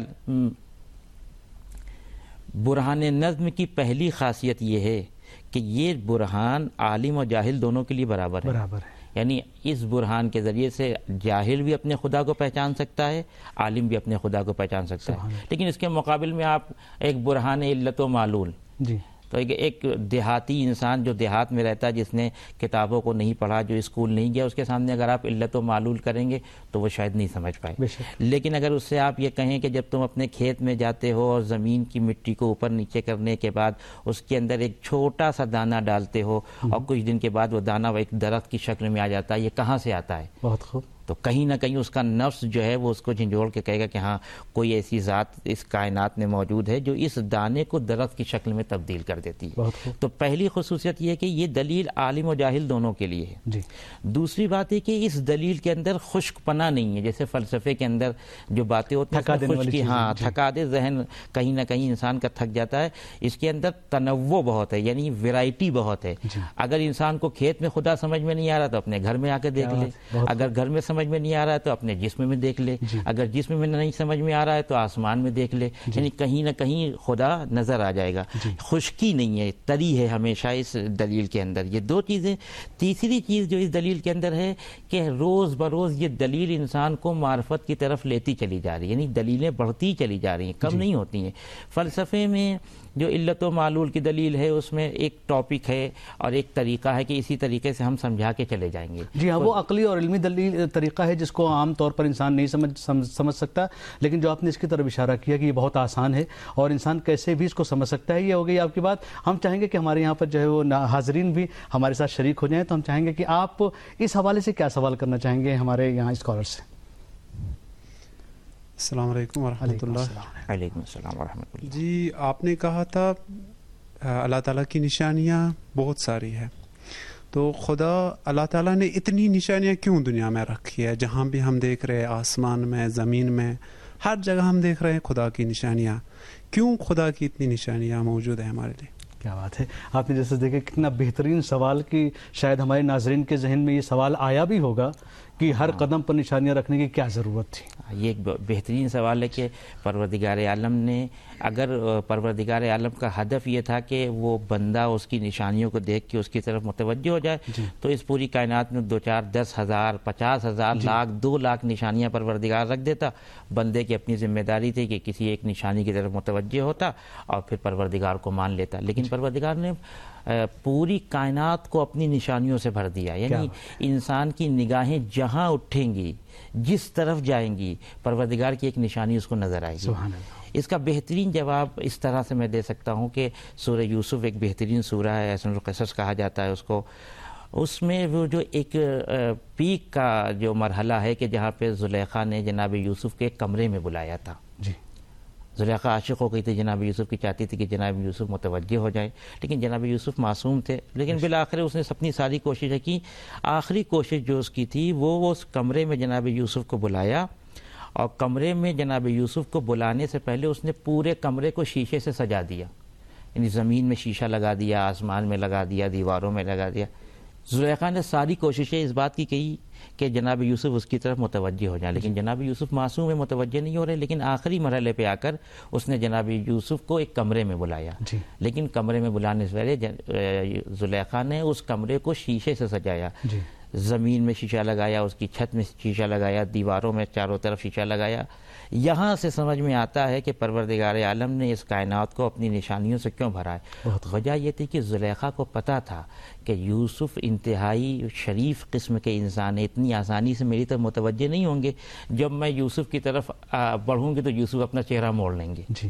برہان نظم کی پہلی خاصیت یہ ہے کہ یہ برہان عالم و جاہل دونوں کے لیے برابر ہے. برابر ہے. یعنی اس برہان کے ذریعے سے جاہل بھی اپنے خدا کو پہچان سکتا ہے، عالم بھی اپنے خدا کو پہچان سکتا ہے. لیکن اس کے مقابل میں آپ ایک برہان علت و معلول، جی، تو ایک دیہاتی انسان جو دیہات میں رہتا ہے، جس نے کتابوں کو نہیں پڑھا، جو اسکول نہیں گیا، اس کے سامنے اگر آپ علت و معلول کریں گے تو وہ شاید نہیں سمجھ پائے. لیکن اگر اس سے آپ یہ کہیں کہ جب تم اپنے کھیت میں جاتے ہو اور زمین کی مٹی کو اوپر نیچے کرنے کے بعد اس کے اندر ایک چھوٹا سا دانہ ڈالتے ہو اور کچھ دن کے بعد وہ دانہ ایک درخت کی شکل میں آ جاتا ہے، یہ کہاں سے آتا ہے؟ بہت خوب. تو کہیں نہ کہیں اس کا نفس جو ہے وہ اس کو جھنجھوڑ کے کہے گا کہ ہاں کوئی ایسی ذات اس کائنات میں موجود ہے جو اس دانے کو درخت کی شکل میں تبدیل کر دیتی ہے. تو پہلی خصوصیت یہ ہے کہ یہ دلیل عالم و جاہل دونوں کے لیے ہے. جی. دوسری بات ہے کہ اس دلیل کے اندر خشک پنا نہیں ہے، جیسے فلسفے کے اندر جو باتیں ہوتی ہیں خشکی، ہاں تھکا دے ذہن، کہیں نہ کہیں انسان کا تھک جاتا ہے. اس کے اندر تنوع بہت ہے، یعنی ویرائٹی بہت ہے. اگر انسان کو کھیت میں خدا سمجھ میں نہیں آ رہا تو اپنے گھر میں آ کے دیکھ لے، اگر گھر میں سمجھ میں نہیں آ رہا ہے تو اپنے جسم میں دیکھ لے، اگر جسم میں نہیں سمجھ میں آ رہا ہے تو آسمان میں دیکھ لے. یعنی کہیں نہ کہیں خدا نظر آ جائے گا. خشکی نہیں ہے، تری ہے ہمیشہ اس دلیل کے اندر. یہ دو چیزیں. تیسری چیز جو اس دلیل کے اندر ہے کہ روز بروز یہ دلیل انسان کو معرفت کی طرف لیتی چلی جا رہی ہے، یعنی دلیلیں بڑھتی چلی جا رہی ہیں، کم نہیں ہوتی ہیں. فلسفے میں جو علت و معلول کی دلیل ہے اس میں ایک ٹاپک ہے اور ایک طریقہ ہے کہ اسی طریقے سے ہم سمجھا کے چلے جائیں گے. جی ہاں، وہ عقلی اور علمی دلیل طریقہ ہے جس کو عام طور پر انسان نہیں سمجھ سمجھ سکتا، لیکن جو آپ نے اس کی طرف اشارہ کیا کہ یہ بہت آسان ہے اور انسان کیسے بھی اس کو سمجھ سکتا ہے. یہ ہو گئی آپ کی بات. ہم چاہیں گے کہ ہمارے یہاں پر جو ہے وہ حاضرین بھی ہمارے ساتھ شریک ہو جائیں، تو ہم چاہیں گے کہ آپ اس حوالے سے کیا سوال کرنا چاہیں گے ہمارے یہاں اسکالر سے. السلام علیکم ورحمۃ اللہ. وعلیکم السلام ورحمۃ اللہ. جی آپ نے کہا تھا اللہ تعالیٰ کی نشانیاں بہت ساری ہیں، تو خدا اللہ تعالیٰ نے اتنی نشانیاں کیوں دنیا میں رکھی ہے؟ جہاں بھی ہم دیکھ رہے ہیں، آسمان میں، زمین میں، ہر جگہ ہم دیکھ رہے ہیں خدا کی نشانیاں. کیوں خدا کی اتنی نشانیاں موجود ہیں ہمارے لیے؟ کیا بات ہے. آپ نے جیسے دیکھا کتنا بہترین سوال کی شاید ہمارے ناظرین کے ذہن میں یہ سوال آیا بھی ہوگا کہ ہر قدم پر نشانیاں رکھنے کی کیا ضرورت تھی. یہ ایک بہترین سوال ہے کہ پروردگار عالم نے، اگر پروردگار عالم کا ہدف یہ تھا کہ وہ بندہ اس کی نشانیوں کو دیکھ کے اس کی طرف متوجہ ہو جائے، جی. تو اس پوری کائنات میں دو چار دس ہزار پچاس ہزار جی. لاکھ دو لاکھ نشانیاں پروردگار رکھ دیتا. بندے کی اپنی ذمہ داری تھی کہ کسی ایک نشانی کی طرف متوجہ ہوتا اور پھر پروردگار کو مان لیتا. لیکن جی. پروردگار نے پوری کائنات کو اپنی نشانیوں سے بھر دیا. یعنی انسان کی نگاہیں جہاں اٹھیں گی، جس طرف جائیں گی، پروردگار کی ایک نشانی اس کو نظر آئے گی. اس کا بہترین جواب اس طرح سے میں دے سکتا ہوں کہ سورہ یوسف ایک بہترین سورہ ہے، احسن القصص کہا جاتا ہے اس کو. اس میں وہ جو ایک پیک کا جو مرحلہ ہے کہ جہاں پہ زلیخا نے جناب یوسف کے کمرے میں بلایا تھا. جی. زلیخا عاشق ہو گئی تھی جناب یوسف کی، چاہتی تھی کہ جناب یوسف متوجہ ہو جائیں، لیکن جناب یوسف معصوم تھے. لیکن بالآخر اس نے اپنی ساری کوششیں کی. آخری کوشش جو اس کی تھی وہ اس کمرے میں جناب یوسف کو بلایا، اور کمرے میں جناب یوسف کو بلانے سے پہلے اس نے پورے کمرے کو شیشے سے سجا دیا. یعنی زمین میں شیشہ لگا دیا، آسمان میں لگا دیا، دیواروں میں لگا دیا. زلیخا نے ساری کوششیں اس بات کی کی کہ جناب یوسف اس کی طرف متوجہ ہو جائیں، لیکن جناب یوسف معصوم ہے، متوجہ نہیں ہو رہے. لیکن آخری مرحلے پہ آ کر اس نے جناب یوسف کو ایک کمرے میں بلایا. جی. لیکن کمرے میں بلانے سے پہلے زلیخا نے اس کمرے کو شیشے سے سجایا. جی. زمین میں شیشہ لگایا، اس کی چھت میں شیشہ لگایا، دیواروں میں چاروں طرف شیشہ لگایا. یہاں سے سمجھ میں آتا ہے کہ پروردگار عالم نے اس کائنات کو اپنی نشانیوں سے کیوں بھرا ہے. وجہ یہ تھی کہ زلیخا کو پتا تھا کہ یوسف انتہائی شریف قسم کے انسان ہیں، اتنی آسانی سے میری طرف متوجہ نہیں ہوں گے. جب میں یوسف کی طرف بڑھوں گی تو یوسف اپنا چہرہ موڑ لیں گے. جی.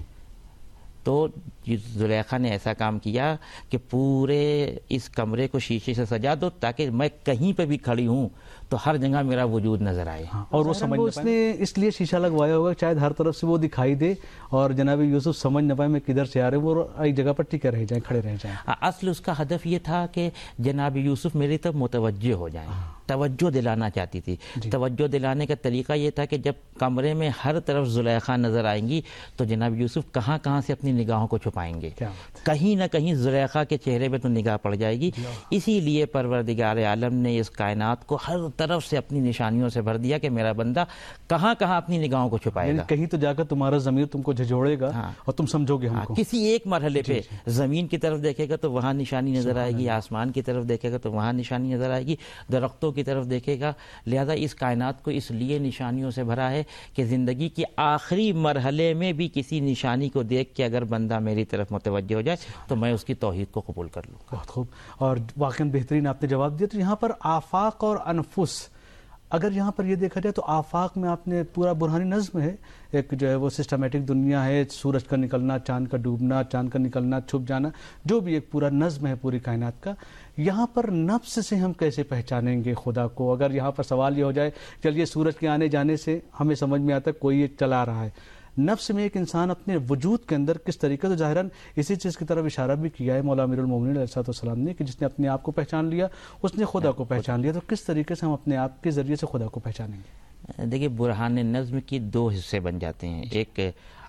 تو زلیخا نے ایسا کام کیا کہ پورے اس کمرے کو شیشے سے سجا دو تاکہ میں کہیں پہ بھی کھڑی ہوں تو ہر جگہ میرا وجود نظر آئے. ہاں. اور وہ سمجھ اس نے اس لیے شیشہ لگوایا ہوگا شاید ہر طرف سے وہ دکھائی دے اور جناب یوسف سمجھ نہ پائے میں کدھر سے آ رہے، وہ ایک جگہ پر ٹکے رہ جائیں، کھڑے رہ جائیں. اصل اس کا ہدف یہ تھا کہ جناب یوسف میری طرف متوجہ ہو جائیں. توجہ دلانا چاہتی تھی. جی. توجہ دلانے کا طریقہ یہ تھا کہ جب کمرے میں ہر طرف زلیخا نظر آئیں گی تو جناب یوسف کہاں کہاں سے اپنی نگاہوں کو چھپائیں گے، کہیں نہ کہیں زلیخا کے چہرے پہ تو نگاہ پڑ جائے گی. اسی لیے پروردگار عالم نے اس کائنات کو ہر طرف سے اپنی نشانیوں سے بھر دیا کہ میرا بندہ کہاں کہاں اپنی نگاہوں کو چھپائے گا. کہیں تو جا کر تمہارا ضمیر تم کو جھجھوڑے گا اور تم سمجھو گے ہم کو. کسی ایک مرحلے پہ زمین کی طرف دیکھے گا تو وہاں نشانی نظر آئے گی، آسمان کی طرف دیکھے گا تو وہاں نشانی نظر آئے گی، درختوں کی طرف دیکھے گا. لہذا اس کائنات کو اس لیے نشانیوں سے بھرا ہے کہ زندگی کے آخری مرحلے میں بھی کسی نشانی کو دیکھ کے اگر بندہ میری طرف متوجہ ہو جائے تو میں اس کی توحید کو قبول کر لوں. بہت خوب، اور واقعی بہترین آپ نے جواب دیا. تو یہاں پر آفاق اور انفس، اگر یہاں پر یہ دیکھا جائے تو آفاق میں آپ نے پورا برہانی نظم ہے، ایک جو ہے وہ سسٹمیٹک دنیا ہے، سورج کا نکلنا، چاند کا ڈوبنا، چاند کا نکلنا، چھپ جانا، جو بھی ایک پورا نظم ہے پوری کائنات کا. یہاں پر نفس سے ہم کیسے پہچانیں گے خدا کو؟ اگر یہاں پر سوال یہ ہو جائے چلیے سورج کے آنے جانے سے ہمیں سمجھ میں آتا ہے کوئی ایک چلا رہا ہے، نفس میں ایک انسان اپنے وجود کے اندر کس طریقے سے، ظاہراً اسی چیز کی طرف اشارہ بھی کیا ہے مولا امیر المومنین علیہ الصلوۃ والسلام نے کہ جس نے اپنے آپ کو پہچان لیا اس نے خدا کو پہچان لیا. تو کس طریقے سے ہم اپنے آپ کے ذریعے سے خدا کو پہچانیں گے؟ دیکھیے برہان نظم کی دو حصے بن جاتے ہیں. ایک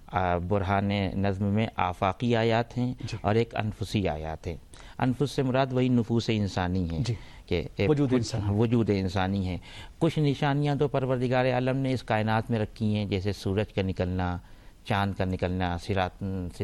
برہان نظم میں آفاقی آیات ہیں اور ایک انفسی آیات ہیں. انفس سے مراد وہی نفوس انسانی ہیں کہ وجود انسانی. وجود انسانی ہے. کچھ نشانیاں تو پروردگار عالم نے اس کائنات میں رکھی ہیں، جیسے سورج کا نکلنا، چاند کا نکلنا، صراط سے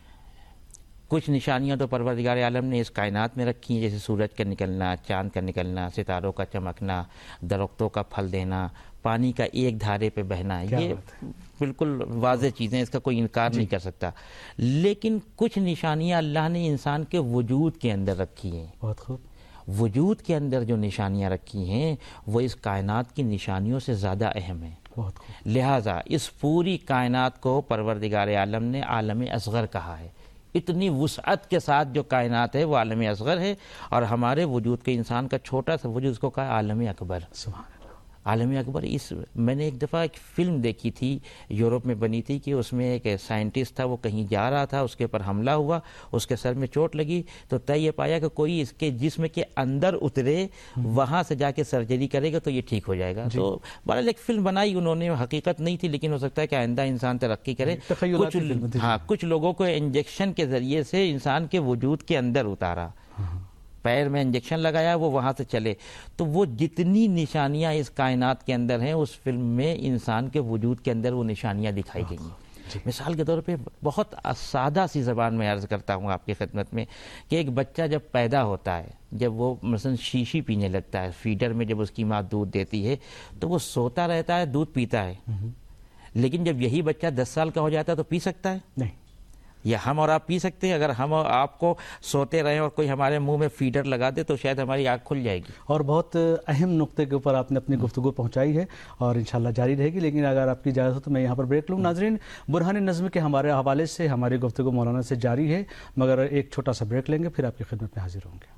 کچھ نشانیاں تو پروردگار عالم نے اس کائنات میں رکھی ہیں، جیسے سورج کا نکلنا، چاند کا نکلنا، ستاروں کا چمکنا، درختوں کا پھل دینا، پانی کا ایک دھارے پہ بہنا. یہ بالکل واضح چیزیں، اس کا کوئی انکار نہیں کر سکتا. لیکن کچھ نشانیاں اللہ نے انسان کے وجود کے اندر رکھی ہیں. بہت خوب. وجود کے اندر جو نشانیاں رکھی ہیں وہ اس کائنات کی نشانیوں سے زیادہ اہم ہیں. لہٰذا اس پوری کائنات کو پروردگار عالم نے عالم اصغر کہا ہے. اتنی وسعت کے ساتھ جو کائنات ہے وہ عالم اصغر ہے، اور ہمارے وجود کے انسان کا چھوٹا سا وجود اس کو کہا عالم اکبر. سبحان اللہ. عالم اکبر. اس میں نے ایک دفعہ ایک فلم دیکھی تھی یورپ میں بنی تھی کہ اس میں ایک سائنٹسٹ تھا، وہ کہیں جا رہا تھا، اس کے اوپر حملہ ہوا، اس کے سر میں چوٹ لگی، تو طے یہ پایا کہ کوئی اس کے جسم کے اندر اترے، وہاں سے جا کے سرجری کرے گا تو یہ ٹھیک ہو جائے گا. تو بہرحال ایک فلم بنائی انہوں نے، حقیقت نہیں تھی لیکن ہو سکتا ہے کہ آئندہ انسان ترقی کرے. کچھ ہاں کچھ لوگوں کو انجیکشن کے ذریعے سے انسان کے وجود کے اندر اتارا، پیر میں انجیکشن لگایا، وہ وہاں سے چلے. تو وہ جتنی نشانیاں اس کائنات کے اندر ہیں اس فلم میں انسان کے وجود کے اندر وہ نشانیاں دکھائی گئی ہیں. مثال کے طور پہ بہت سادہ سی زبان میں عرض کرتا ہوں آپ کی خدمت میں کہ ایک بچہ جب پیدا ہوتا ہے، جب وہ مثلا شیشی پینے لگتا ہے، فیڈر میں جب اس کی ماں دودھ دیتی ہے تو وہ سوتا رہتا ہے، دودھ پیتا ہے. لیکن جب یہی بچہ دس سال کا ہو جاتا ہے تو پی سکتا ہے؟ نہیں. یا ہم اور آپ پی سکتے ہیں؟ اگر ہم اور آپ کو سوتے رہیں اور کوئی ہمارے منہ میں فیڈر لگا دے تو شاید ہماری آنکھ کھل جائے گی. اور بہت اہم نقطے کے اوپر آپ نے اپنی گفتگو پہنچائی ہے اور انشاءاللہ جاری رہے گی. لیکن اگر آپ کی اجازت ہو تو میں یہاں پر بریک لوں. ناظرین، برہان نظم کے ہمارے حوالے سے ہماری گفتگو مولانا سے جاری ہے، مگر ایک چھوٹا سا بریک لیں گے، پھر آپ کی خدمت میں حاضر ہوں گے.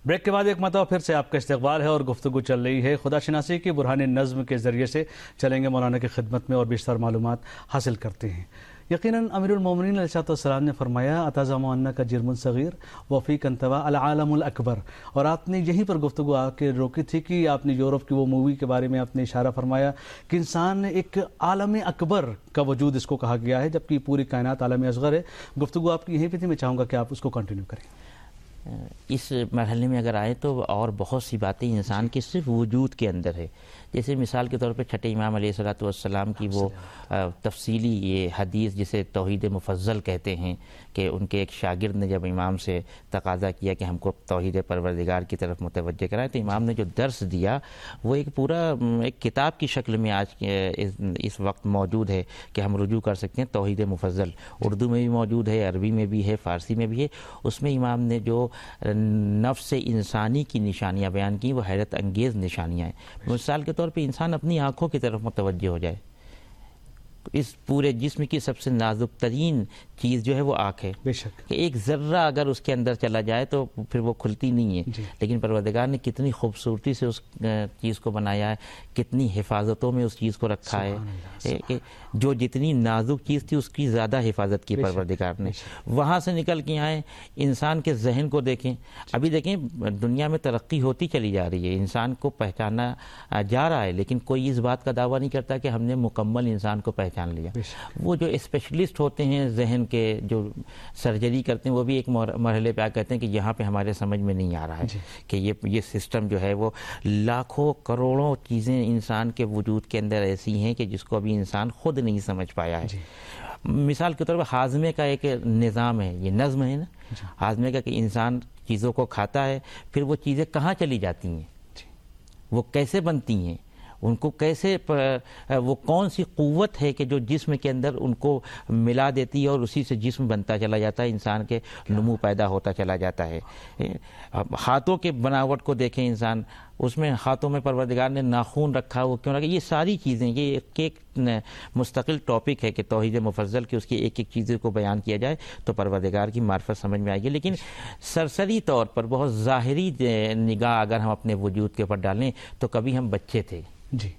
بریک کے بعد ایک مرتبہ پھر سے آپ کا استقبال ہے اور گفتگو چل رہی ہے خدا شناسی کی برہان نظم کے ذریعے سے. چلیں گے مولانا کی خدمت میں اور بیشتر معلومات حاصل کرتے ہیں. یقیناً امیر المومنین علیہ السلام نے فرمایا اتازم انّا کا جرم صغیر وفی کنتوا العالم الاکبر، اور آپ نے یہیں پر گفتگو آ کے روکی تھی کہ آپ نے یورپ کی وہ مووی کے بارے میں آپ نے اشارہ فرمایا کہ انسان ایک عالم اکبر کا وجود اس کو کہا گیا ہے، جبکہ پوری کائنات عالم اصغر ہے. گفتگو آپ کی یہیں پہ تھی، میں چاہوں گا کہ آپ اس کو کنٹینیو کریں. اس مرحلے میں اگر آئے تو اور بہت سی باتیں انسان کے صرف وجود کے اندر ہے. جیسے مثال کے طور پہ چھٹے امام علیہ الصلوۃ والسلام کی وہ تفصیلی یہ حدیث جسے توحید مفضل کہتے ہیں کہ ان کے ایک شاگرد نے جب امام سے تقاضا کیا کہ ہم کو توحید پروردگار کی طرف متوجہ کرائیں تو امام نے جو درس دیا وہ ایک پورا ایک کتاب کی شکل میں آج اس وقت موجود ہے کہ ہم رجوع کر سکتے ہیں. توحید مفضل اردو میں بھی موجود ہے، عربی میں بھی ہے، فارسی میں بھی ہے. اس میں امام نے جو نفس انسانی کی نشانیاں بیان کی وہ حیرت انگیز نشانیاں ہیں. مثال کے طور پہ انسان اپنی آنکھوں کی طرف متوجہ ہو جائے. اس پورے جسم کی سب سے نازک ترین چیز جو ہے وہ آنکھ ہے. بے شک کہ ایک ذرہ اگر اس کے اندر چلا جائے تو پھر وہ کھلتی نہیں ہے. جی. لیکن پروردگار نے کتنی خوبصورتی سے اس چیز کو بنایا ہے، کتنی حفاظتوں میں اس چیز کو رکھا ہے کہ جو جتنی نازک چیز تھی اس کی زیادہ حفاظت کی پروردگار نے. وہاں سے نکل کے آئے انسان کے ذہن کو دیکھیں. ابھی دیکھیں دنیا میں ترقی ہوتی چلی جا رہی ہے، انسان کو پہچانا جا رہا ہے، لیکن کوئی اس بات کا دعویٰ نہیں کرتا کہ ہم نے مکمل انسان کو پہچان لیا. وہ جو اسپیشلسٹ ہوتے ہیں ذہن کے جو سرجری کرتے ہیں وہ بھی ایک مرحلے پہ آ کہتے ہیں کہ یہاں پہ ہمارے سمجھ میں نہیں آ رہا ہے جی. کہ یہ یہ سسٹم جو ہے وہ لاکھوں کروڑوں چیزیں انسان کے وجود کے اندر ایسی ہیں کہ جس کو ابھی انسان خود نہیں سمجھ پایا ہے جی. مثال کے طور پر ہاضمے کا ایک نظام ہے، یہ نظم ہے نا جی. ہاضمے کا کہ انسان چیزوں کو کھاتا ہے، پھر وہ چیزیں کہاں چلی جاتی ہیں جی. وہ کیسے بنتی ہیں، ان کو کیسے وہ کون سی قوت ہے کہ جو جسم کے اندر ان کو ملا دیتی ہے اور اسی سے جسم بنتا چلا جاتا ہے، انسان کے نمو پیدا ہوتا چلا جاتا ہے. ہاتھوں کے بناوٹ کو دیکھیں انسان، اس میں ہاتھوں میں پروردگار نے ناخون رکھا، وہ کیوں رکھا. یہ ساری چیزیں یہ ایک ایک مستقل ٹاپک ہے کہ توحید مفضل کی اس کی ایک ایک چیزوں کو بیان کیا جائے تو پروردگار کی معرفت سمجھ میں آئے گی. لیکن سرسری طور پر بہت ظاہری نگاہ اگر ہم اپنے وجود کے اوپر ڈالیں تو کبھی ہم بچے تھے جی.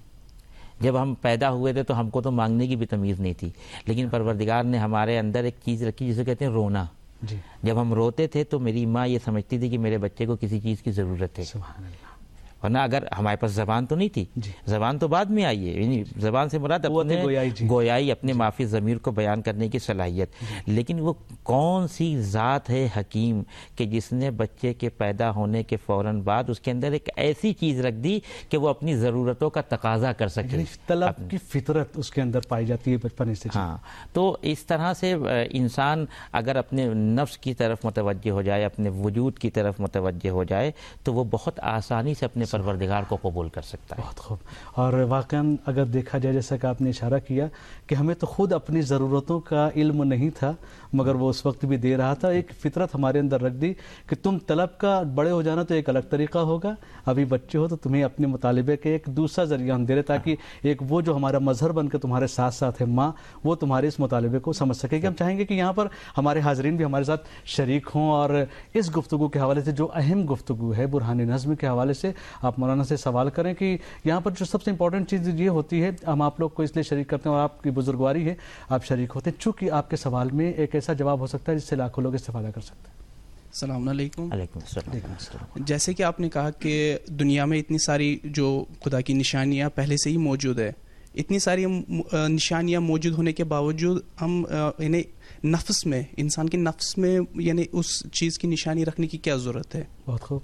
جب ہم پیدا ہوئے تھے تو ہم کو تو مانگنے کی بھی تمیز نہیں تھی، لیکن پروردگار نے ہمارے اندر ایک چیز رکھی جسے کہتے ہیں رونا جی. جب ہم روتے تھے تو میری ماں یہ سمجھتی تھی کہ میرے بچے کو کسی چیز کی ضرورت ہے. سبحان اللہ. ورنہ اگر ہمارے پاس زبان تو نہیں تھی جی. زبان تو بعد میں آئی ہے، یعنی زبان سے مراد اپنے گویائی, جی. گویائی اپنے جی. معافی ضمیر کو بیان کرنے کی صلاحیت جی. لیکن وہ کون سی ذات ہے حکیم کہ جس نے بچے کے پیدا ہونے کے فوراً بعد اس کے اندر ایک ایسی چیز رکھ دی کہ وہ اپنی ضرورتوں کا تقاضا کر سکے. طلب کی فطرت اس کے اندر پائی جاتی ہے بچپن سے. ہاں، تو اس طرح سے انسان اگر اپنے نفس کی طرف متوجہ ہو جائے، اپنے وجود کی طرف متوجہ ہو جائے تو وہ بہت آسانی سے اپنے پروردگار کو قبول کر سکتا ہے. بہت خوب. اور واقعاً اگر دیکھا جائے جیسا کہ آپ نے اشارہ کیا کہ ہمیں تو خود اپنی ضرورتوں کا علم نہیں تھا مگر وہ اس وقت بھی دے رہا تھا. ایک فطرت ہمارے اندر رکھ دی کہ تم طلب کا بڑے ہو جانا تو ایک الگ طریقہ ہوگا، ابھی بچے ہو تو تمہیں اپنے مطالبے کے ایک دوسرا ذریعہ ہم دے رہے تاکہ ایک وہ جو ہمارا مظہر بن کے تمہارے ساتھ ساتھ ہے ماں، وہ تمہارے اس مطالبے کو سمجھ سکے گی. ہم چاہیں گے کہ یہاں پر ہمارے حاضرین بھی ہمارے ساتھ شریک ہوں اور اس گفتگو کے حوالے سے جو اہم گفتگو ہے برہان نظم کے حوالے سے آپ مولانا سے سوال کریں کہ یہاں پر جو سب سے امپورٹنٹ چیز یہ ہوتی ہے، ہم آپ لوگ کو اس لیے شریک کرتے ہیں اور آپ کی بزرگواری ہے آپ شریک ہوتے ہیں چونکہ آپ کے سوال میں ایک ایسا جواب ہو سکتا ہے جس سے لاکھوں لوگ استفادہ کر سکتے ہیں. السلام علیکم. علیکم السلام. جیسے کہ آپ نے کہا کہ دنیا میں اتنی ساری جو خدا کی نشانیاں پہلے سے ہی موجود ہے، اتنی ساری نشانیاں موجود ہونے کے باوجود ہم یعنی نفس میں انسان کے نفس میں یعنی اس چیز کی نشانی رکھنے کی کیا ضرورت ہے؟ بہت خوب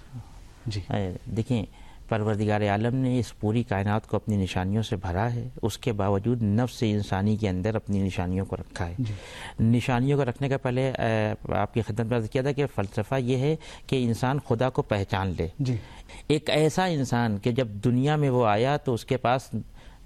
جی. دیکھیں پروردگار عالم نے اس پوری کائنات کو اپنی نشانیوں سے بھرا ہے، اس کے باوجود نفس انسانی کے اندر اپنی نشانیوں کو رکھا ہے جی. نشانیوں کو رکھنے کا پہلے آپ کی خدمت میں عرض کیا تھا کہ فلسفہ یہ ہے کہ انسان خدا کو پہچان لے جی. ایک ایسا انسان کہ جب دنیا میں وہ آیا تو اس کے پاس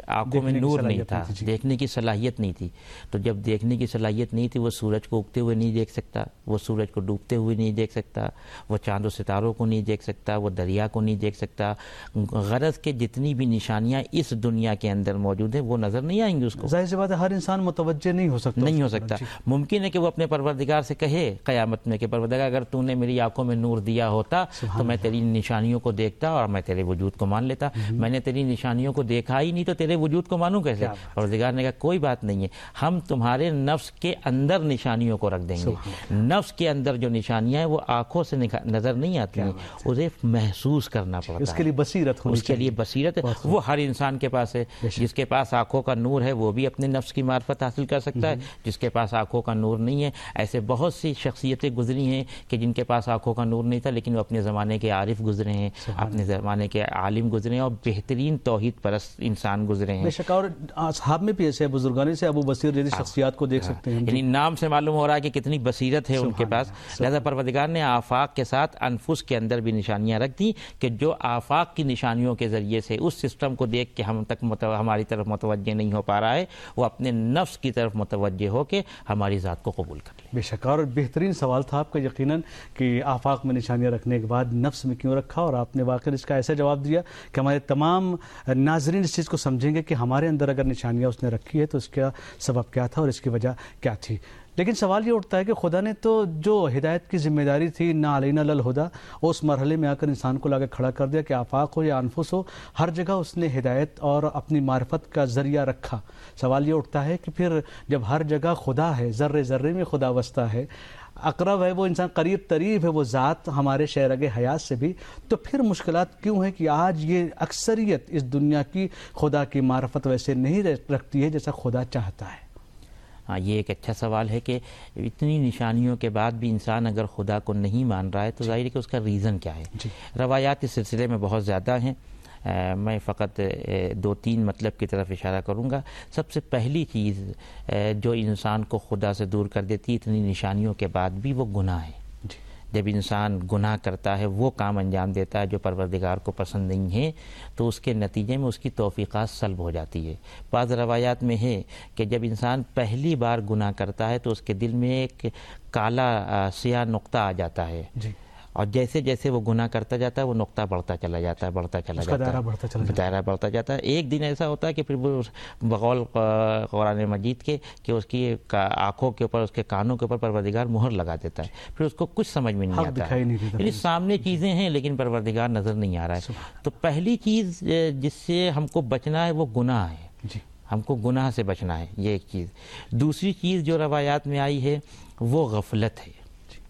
آنکھوں میں نور نہیں تھا، دیکھنے کی صلاحیت نہیں تھی. تو جب دیکھنے کی صلاحیت نہیں تھی وہ سورج کو اگتے ہوئے نہیں دیکھ سکتا، وہ سورج کو ڈوبتے ہوئے نہیں دیکھ سکتا، وہ چاند و ستاروں کو نہیں دیکھ سکتا، وہ دریا کو نہیں دیکھ سکتا. غرض کہ جتنی بھی نشانیاں اس دنیا کے اندر موجود ہیں وہ نظر نہیں آئیں گی اس کو. ظاہر سی بات ہے ہر انسان متوجہ نہیں ہو سکتا نہیں ہو سکتا. ممکن ہے کہ وہ اپنے پروردگار سے کہے قیامت میں کہ پروردگار اگر تو نے میری آنکھوں میں نور دیا ہوتا تو میں تیری نشانیوں کو دیکھتا اور میں تیرے وجود کو مان لیتا. میں نے تیری نشانیوں کو دیکھا ہی نہیں تو تیرے وجود کو مانوں کیسے؟ پروردگار نے کہا کوئی بات نہیں ہے، ہم تمہارے نفس کے اندر نشانیوں کو رکھ دیں گے. نفس کے اندر جو نشانیاں ہیں وہ آنکھوں سے نظر نہیں آتی ہیں، اسے محسوس کرنا پڑتا ہے. اس کے لیے بصیرت ہونی اس کے لیے بصیرت وہ ہر انسان کے پاس ہے. جس کے پاس آنکھوں کا نور ہے وہ بھی اپنے نفس کی معرفت حاصل کر سکتا ہے. جس کے پاس آنکھوں کا نور نہیں ہے، ایسے بہت سی شخصیتیں گزری ہیں کہ جن کے پاس آنکھوں کا نور نہیں تھا لیکن وہ اپنے زمانے کے عارف گزرے ہیں، اپنے زمانے کے عالم گزرے ہیں اور بہترین توحید پرست انسان گزرے ہیں. بے شک اور اصحاب میں بھی ایسے بزرگان سے ابو بصیر جیسی شخصیات کو دیکھ سکتے ہیں. یعنی نام سے معلوم ہو رہا ہے کہ کتنی بصیرت ہے ان کے پاس. لہذا پروردگار نے آفاق کے ساتھ انفس کے اندر بھی نشانیاں رکھ دی کہ جو آفاق کی نشانیوں کے ذریعے سے اس سسٹم کو دیکھ کے ہم تک ہماری طرف متوجہ نہیں ہو پا رہا ہے وہ اپنے نفس کی طرف متوجہ ہو کے ہماری ذات کو قبول کر لے. بے شک اور بہترین سوال تھا آپ کا یقیناً کہ آفاق میں نشانیاں رکھنے کے بعد نفس میں کیوں رکھا، اور آپ نے واقعی اس کا ایسا جواب دیا کہ ہمارے تمام ناظرین اس چیز کو سمجھیں گے کہ ہمارے اندر اگر نشانیاں اس نے رکھی ہے تو اس کا سبب کیا تھا اور اس کی وجہ کیا تھی. لیکن سوال یہ اٹھتا ہے کہ خدا نے تو جو ہدایت کی ذمہ داری تھی نا علینا للہدا اس مرحلے میں آ کر انسان کو لا کے کھڑا کر دیا کہ آفاق ہو یا انفس ہو ہر جگہ اس نے ہدایت اور اپنی معرفت کا ذریعہ رکھا. سوال یہ اٹھتا ہے کہ پھر جب ہر جگہ خدا ہے، ذرے ذرے میں خدا وسطہ ہے، اقرب ہے وہ انسان، قریب تریب ہے وہ ذات ہمارے شہرگ حیات سے بھی، تو پھر مشکلات کیوں ہیں کہ آج یہ اکثریت اس دنیا کی خدا کی معرفت ویسے نہیں رکھتی ہے جیسا خدا چاہتا ہے؟ ہاں یہ ایک اچھا سوال ہے کہ اتنی نشانیوں کے بعد بھی انسان اگر خدا کو نہیں مان رہا ہے تو ظاہر ہے کہ اس کا ریزن کیا ہے. روایات اس سلسلے میں بہت زیادہ ہیں، میں فقط دو تین مطلب کی طرف اشارہ کروں گا. سب سے پہلی چیز جو انسان کو خدا سے دور کر دیتی اتنی نشانیوں کے بعد بھی وہ گناہ ہے. جب انسان گناہ کرتا ہے، وہ کام انجام دیتا ہے جو پروردگار کو پسند نہیں ہے، تو اس کے نتیجے میں اس کی توفیقات سلب ہو جاتی ہے. بعض روایات میں ہے کہ جب انسان پہلی بار گناہ کرتا ہے تو اس کے دل میں ایک کالا سیاہ نقطہ آ جاتا ہے اور جیسے جیسے وہ گناہ کرتا جاتا ہے وہ نقطہ بڑھتا چلا جاتا ہے بڑھتا چلا جاتا ہے دائرہ بڑھتا جاتا ہے. ایک دن ایسا ہوتا ہے کہ پھر وہ بقول قرآن مجید کے کہ اس کی آنکھوں کے اوپر، اس کے کانوں کے اوپر پروردگار مہر لگا دیتا ہے، پھر اس کو کچھ سمجھ میں نہیں آتا ہے. یعنی سامنے چیزیں ہیں لیکن پروردگار نظر نہیں آ رہا ہے. تو پہلی چیز جس سے ہم کو بچنا ہے وہ گناہ ہے، ہم کو گناہ سے بچنا ہے، یہ ایک چیز. دوسری چیز جو روایات میں آئی ہے وہ غفلت ہے.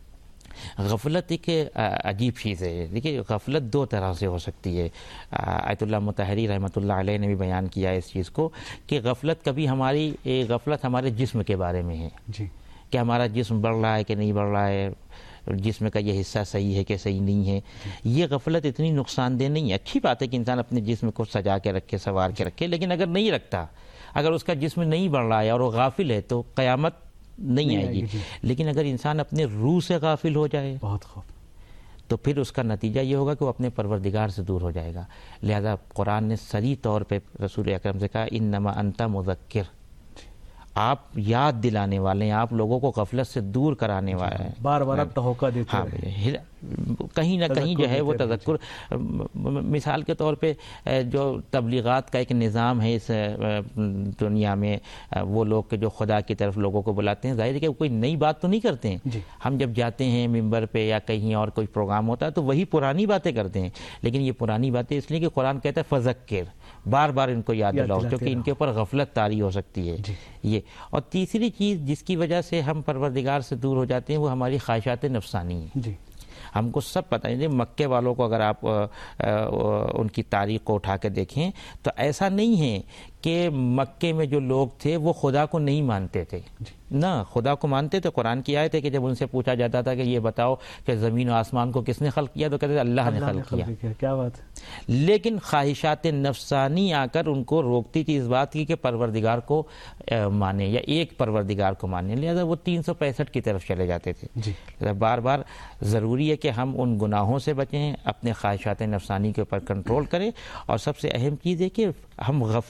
غفلت ایک عجیب چیز ہے. دیکھیے غفلت دو طرح سے ہو سکتی ہے. آیت اللہ مطہری رحمۃ اللہ علیہ نے بھی بیان کیا اس چیز کو کہ غفلت کبھی ہماری غفلت ہمارے جسم کے بارے میں ہے جی کہ ہمارا جسم بڑھ رہا ہے کہ نہیں بڑھ رہا ہے، جسم کا یہ حصہ صحیح ہے کہ صحیح نہیں ہے. یہ غفلت اتنی نقصان دہ نہیں ہے. اچھی بات ہے کہ انسان اپنے جسم کو سجا کے رکھے، سنوار کے رکھے، لیکن اگر نہیں رکھتا، اگر اس کا جسم نہیں بڑھ رہا ہے اور وہ غافل ہے تو قیامت نہیں آئے گی. لیکن اگر انسان اپنے روح سے غافل ہو جائے بہت خوب تو پھر اس کا نتیجہ یہ ہوگا کہ وہ اپنے پروردگار سے دور ہو جائے گا. لہذا قرآن نے صریح طور پہ رسول اکرم سے کہا انما انت مذکر، آپ یاد دلانے والے ہیں، آپ لوگوں کو غفلت سے دور کرانے والے ہیں، بار بار آپ توقع دیتے ہیں. کہیں نہ کہیں جو ہے وہ تذکر. مثال کے طور پہ جو تبلیغات کا ایک نظام ہے اس دنیا میں، وہ لوگ کہ جو خدا کی طرف لوگوں کو بلاتے ہیں، ظاہر ہے کہ کوئی نئی بات تو نہیں کرتے ہیں. ہم جب جاتے ہیں ممبر پہ یا کہیں اور کوئی پروگرام ہوتا ہے تو وہی پرانی باتیں کرتے ہیں، لیکن یہ پرانی باتیں اس لیے کہ قرآن کہتا ہے فذکر، بار بار ان کو یاد دلاؤ کیونکہ ان کے اوپر غفلت طاری ہو سکتی ہے. یہ اور تیسری چیز جس کی وجہ سے ہم پروردگار سے دور ہو جاتے ہیں وہ ہماری خواہشات نفسانی ہیں. ہم کو سب پتہ ہے. مکے والوں کو اگر آپ ان کی تاریخ کو اٹھا کے دیکھیں تو ایسا نہیں ہے کہ مکے میں جو لوگ تھے وہ خدا کو نہیں مانتے تھے، نہ خدا کو مانتے تھے. قرآن کی آیت ہے کہ جب ان سے پوچھا جاتا تھا کہ یہ بتاؤ کہ زمین و آسمان کو کس نے خلق کیا تو کہتے تھے اللہ نے خلق کیا. کیا بات ہے. لیکن خواہشات نفسانی آ کر ان کو روکتی تھی اس بات کی کہ پروردگار کو مانے یا ایک پروردگار کو مانے. لہذا وہ تین سو پینسٹھ کی طرف چلے جاتے تھے. بار بار ضروری ہے کہ ہم ان گناہوں سے بچیں، اپنے خواہشات نفسانی کے اوپر کنٹرول کریں، اور سب سے اہم چیز ہے کہ ہم غفلت سے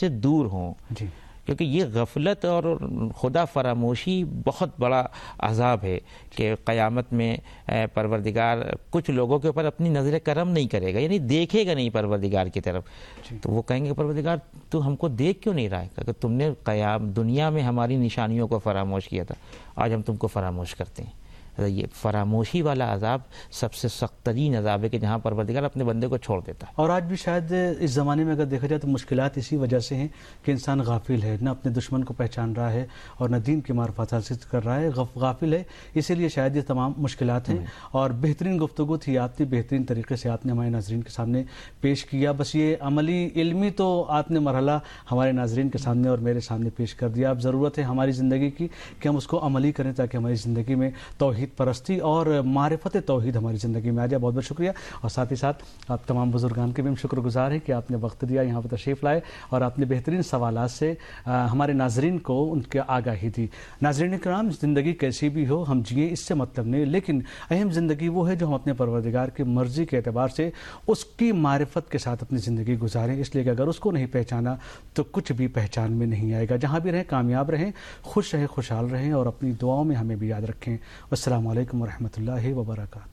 دور ہوں جی کیونکہ یہ غفلت اور خدا فراموشی بہت بڑا عذاب ہے کہ قیامت میں پروردگار کچھ لوگوں کے اوپر اپنی نظر کرم نہیں کرے گا، یعنی دیکھے گا نہیں پروردگار کی طرف. تو وہ کہیں گے پروردگار تو ہم کو دیکھ کیوں نہیں رہا ہے کہ تم نے قیام دنیا میں ہماری نشانیوں کو فراموش کیا تھا، آج ہم تم کو فراموش کرتے ہیں. یہ فراموشی والا عذاب سب سے سخت ترین عذاب ہے کہ جہاں پروردگار اپنے بندے کو چھوڑ دیتا ہے. اور آج بھی شاید اس زمانے میں اگر دیکھا جائے تو مشکلات اسی وجہ سے ہیں کہ انسان غافل ہے، نہ اپنے دشمن کو پہچان رہا ہے اور نہ دین کی معرفت حاصل کر رہا ہے، غافل ہے، اسی لیے شاید یہ تمام مشکلات ہیں. اور بہترین گفتگو تھی آپ نے، بہترین طریقے سے آپ نے ہمارے ناظرین کے سامنے پیش کیا. بس یہ عملی علمی تو آپ نے مرحلہ ہمارے ناظرین کے سامنے اور میرے سامنے پیش کر دیا. اب ضرورت ہے ہماری زندگی کی کہ ہم اس کو عملی کریں تاکہ ہماری زندگی میں توحید پرستی اور معرفت توحید ہماری زندگی میں آ جائے. بہت بہت شکریہ. اور ساتھ ہی ساتھ آپ تمام بزرگان کے بھی ہم شکر گزار ہیں کہ آپ نے وقت دیا، یہاں پر تشریف لائے اور آپ نے بہترین سوالات سے ہمارے ناظرین کو ان کے آگاہی دی. ناظرین کرام، زندگی کیسی بھی ہو ہم جئیں اس سے مطلب نہیں، لیکن اہم زندگی وہ ہے جو ہم اپنے پروردگار کی مرضی کے اعتبار سے اس کی معرفت کے ساتھ اپنی زندگی گزاریں. اس لیے کہ اگر اس کو نہیں پہچانا تو کچھ بھی پہچان میں نہیں آئے گا. جہاں بھی رہیں کامیاب رہیں، خوش رہیں، خوشحال رہیں اور اپنی دعاؤں میں ہمیں بھی یاد رکھیں. السلام علیکم ورحمۃ اللہ وبرکاتہ.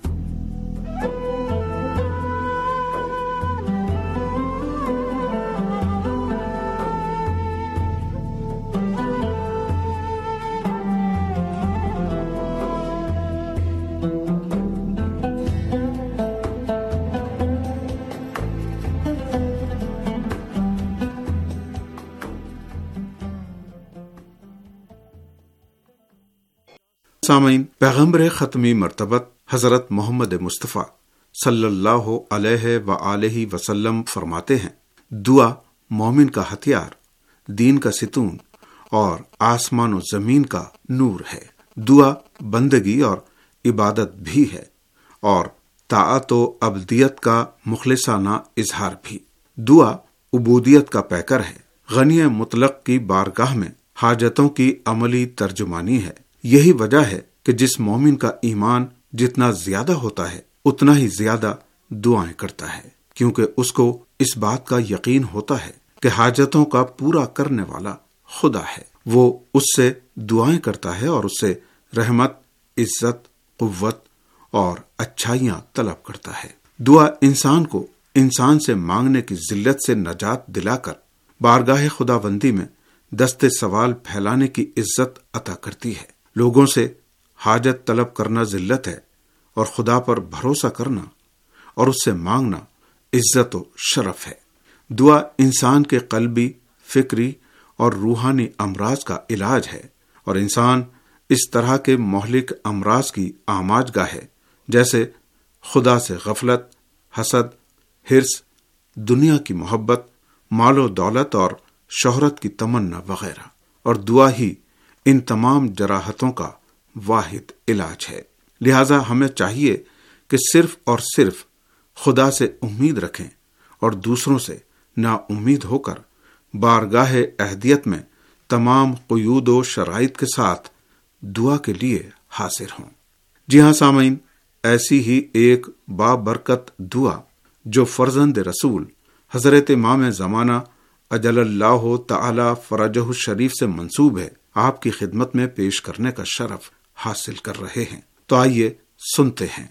سامعین، پیغمبر ختمی مرتبت حضرت محمد مصطفیٰ صلی اللہ علیہ وآلہ وسلم فرماتے ہیں، دعا مومن کا ہتھیار، دین کا ستون اور آسمان و زمین کا نور ہے. دعا بندگی اور عبادت بھی ہے اور طاعت و عبدیت کا مخلصانہ اظہار بھی. دعا عبودیت کا پیکر ہے، غنی مطلق کی بارگاہ میں حاجتوں کی عملی ترجمانی ہے. یہی وجہ ہے کہ جس مومن کا ایمان جتنا زیادہ ہوتا ہے اتنا ہی زیادہ دعائیں کرتا ہے، کیونکہ اس کو اس بات کا یقین ہوتا ہے کہ حاجتوں کا پورا کرنے والا خدا ہے. وہ اس سے دعائیں کرتا ہے اور اس سے رحمت، عزت، قوت اور اچھائیاں طلب کرتا ہے. دعا انسان کو انسان سے مانگنے کی ذلت سے نجات دلا کر بارگاہ خداوندی میں دست سوال پھیلانے کی عزت عطا کرتی ہے. لوگوں سے حاجت طلب کرنا ذلت ہے اور خدا پر بھروسہ کرنا اور اس سے مانگنا عزت و شرف ہے. دعا انسان کے قلبی، فکری اور روحانی امراض کا علاج ہے اور انسان اس طرح کے مہلک امراض کی آماج گاہ ہے جیسے خدا سے غفلت، حسد، حرص، دنیا کی محبت، مال و دولت اور شہرت کی تمنا وغیرہ. اور دعا ہی ان تمام جراحتوں کا واحد علاج ہے. لہذا ہمیں چاہیے کہ صرف اور صرف خدا سے امید رکھیں اور دوسروں سے نا امید ہو کر بارگاہ اہدیت میں تمام قیود و شرائط کے ساتھ دعا کے لیے حاضر ہوں. جی ہاں سامعین، ایسی ہی ایک بابرکت دعا جو فرزند رسول حضرت امام زمانہ اجل اللہ تعالی فرجہ الشریف سے منسوب ہے، آپ کی خدمت میں پیش کرنے کا شرف حاصل کر رہے ہیں. تو آئیے سنتے ہیں.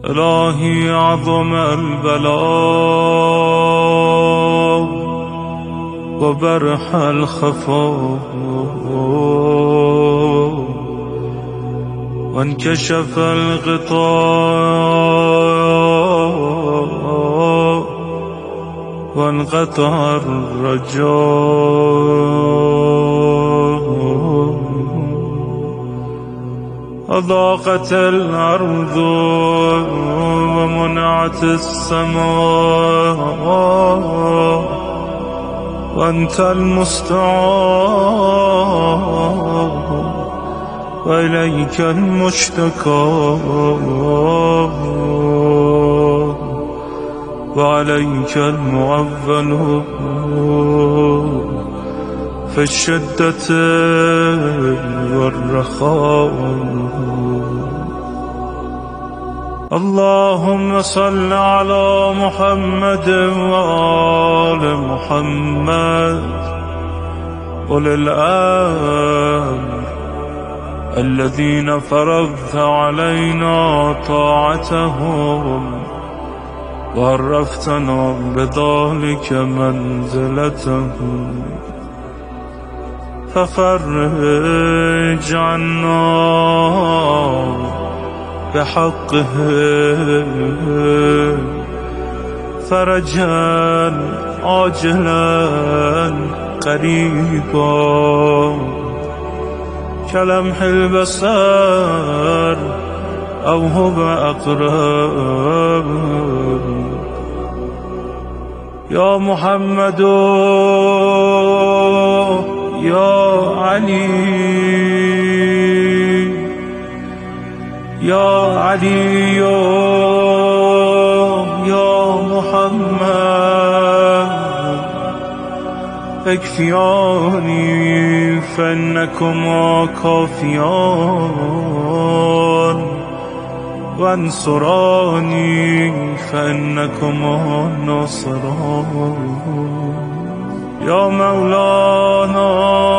الہی اعظم البلاء وبرح الخفاء وانكشف الغطاء وانقطع الرجاء أضاقت الأرض ومنعت السماء وأنت المستعان وإليك المشتكى وعليك المعول في الشدة والرخاء اللهم صل على محمد وآل محمد أولي الأمر الذين فرضت علينا طاعتهم وعرفتنا بذلك منزلتهم ففرج عنا بحقه فرجا عاجلا قريبا كلمح البصر أو هو أقرب يا محمد يا علي يا علي يا محمد اكفياني فإنكما كافيان وانصراني فإنكما ناصران يا مولانا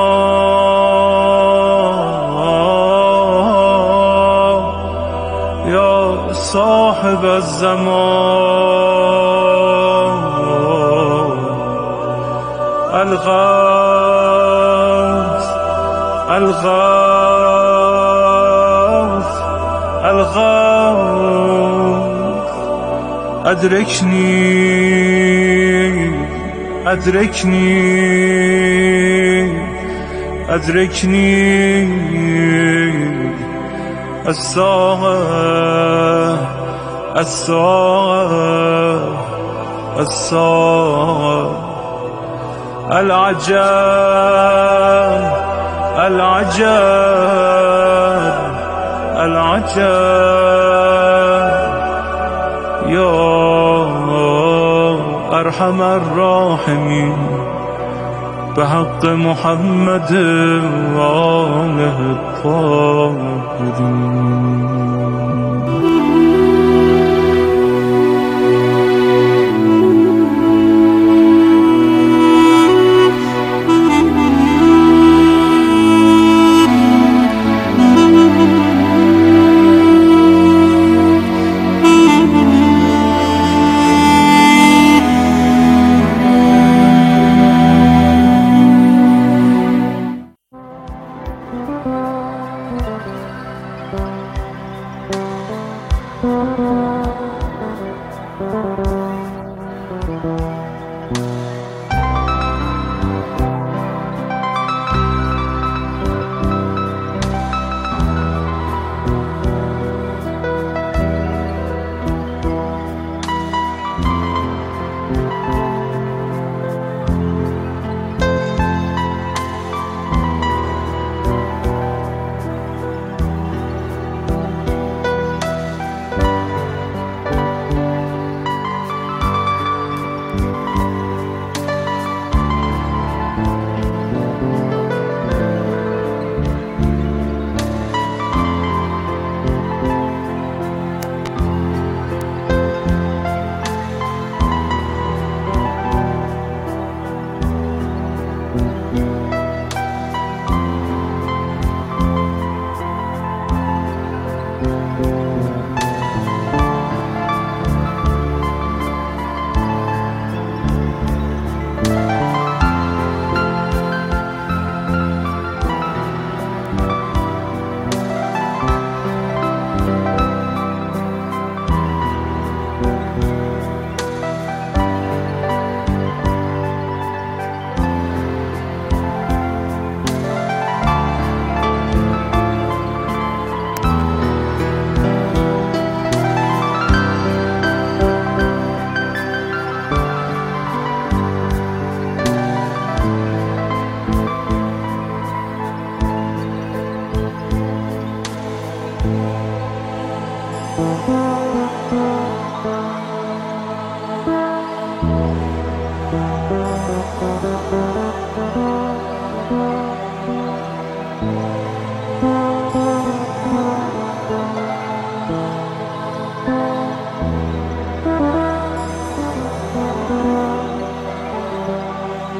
يا صاحب الزمان الغوث الغوث الغوث أدركني أدركني أدركني الساعة الساعة الساعة العجاب العجاب العجاب يا أرحم الراحمين بحق محمد وآله الطاهرين.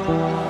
ہے۔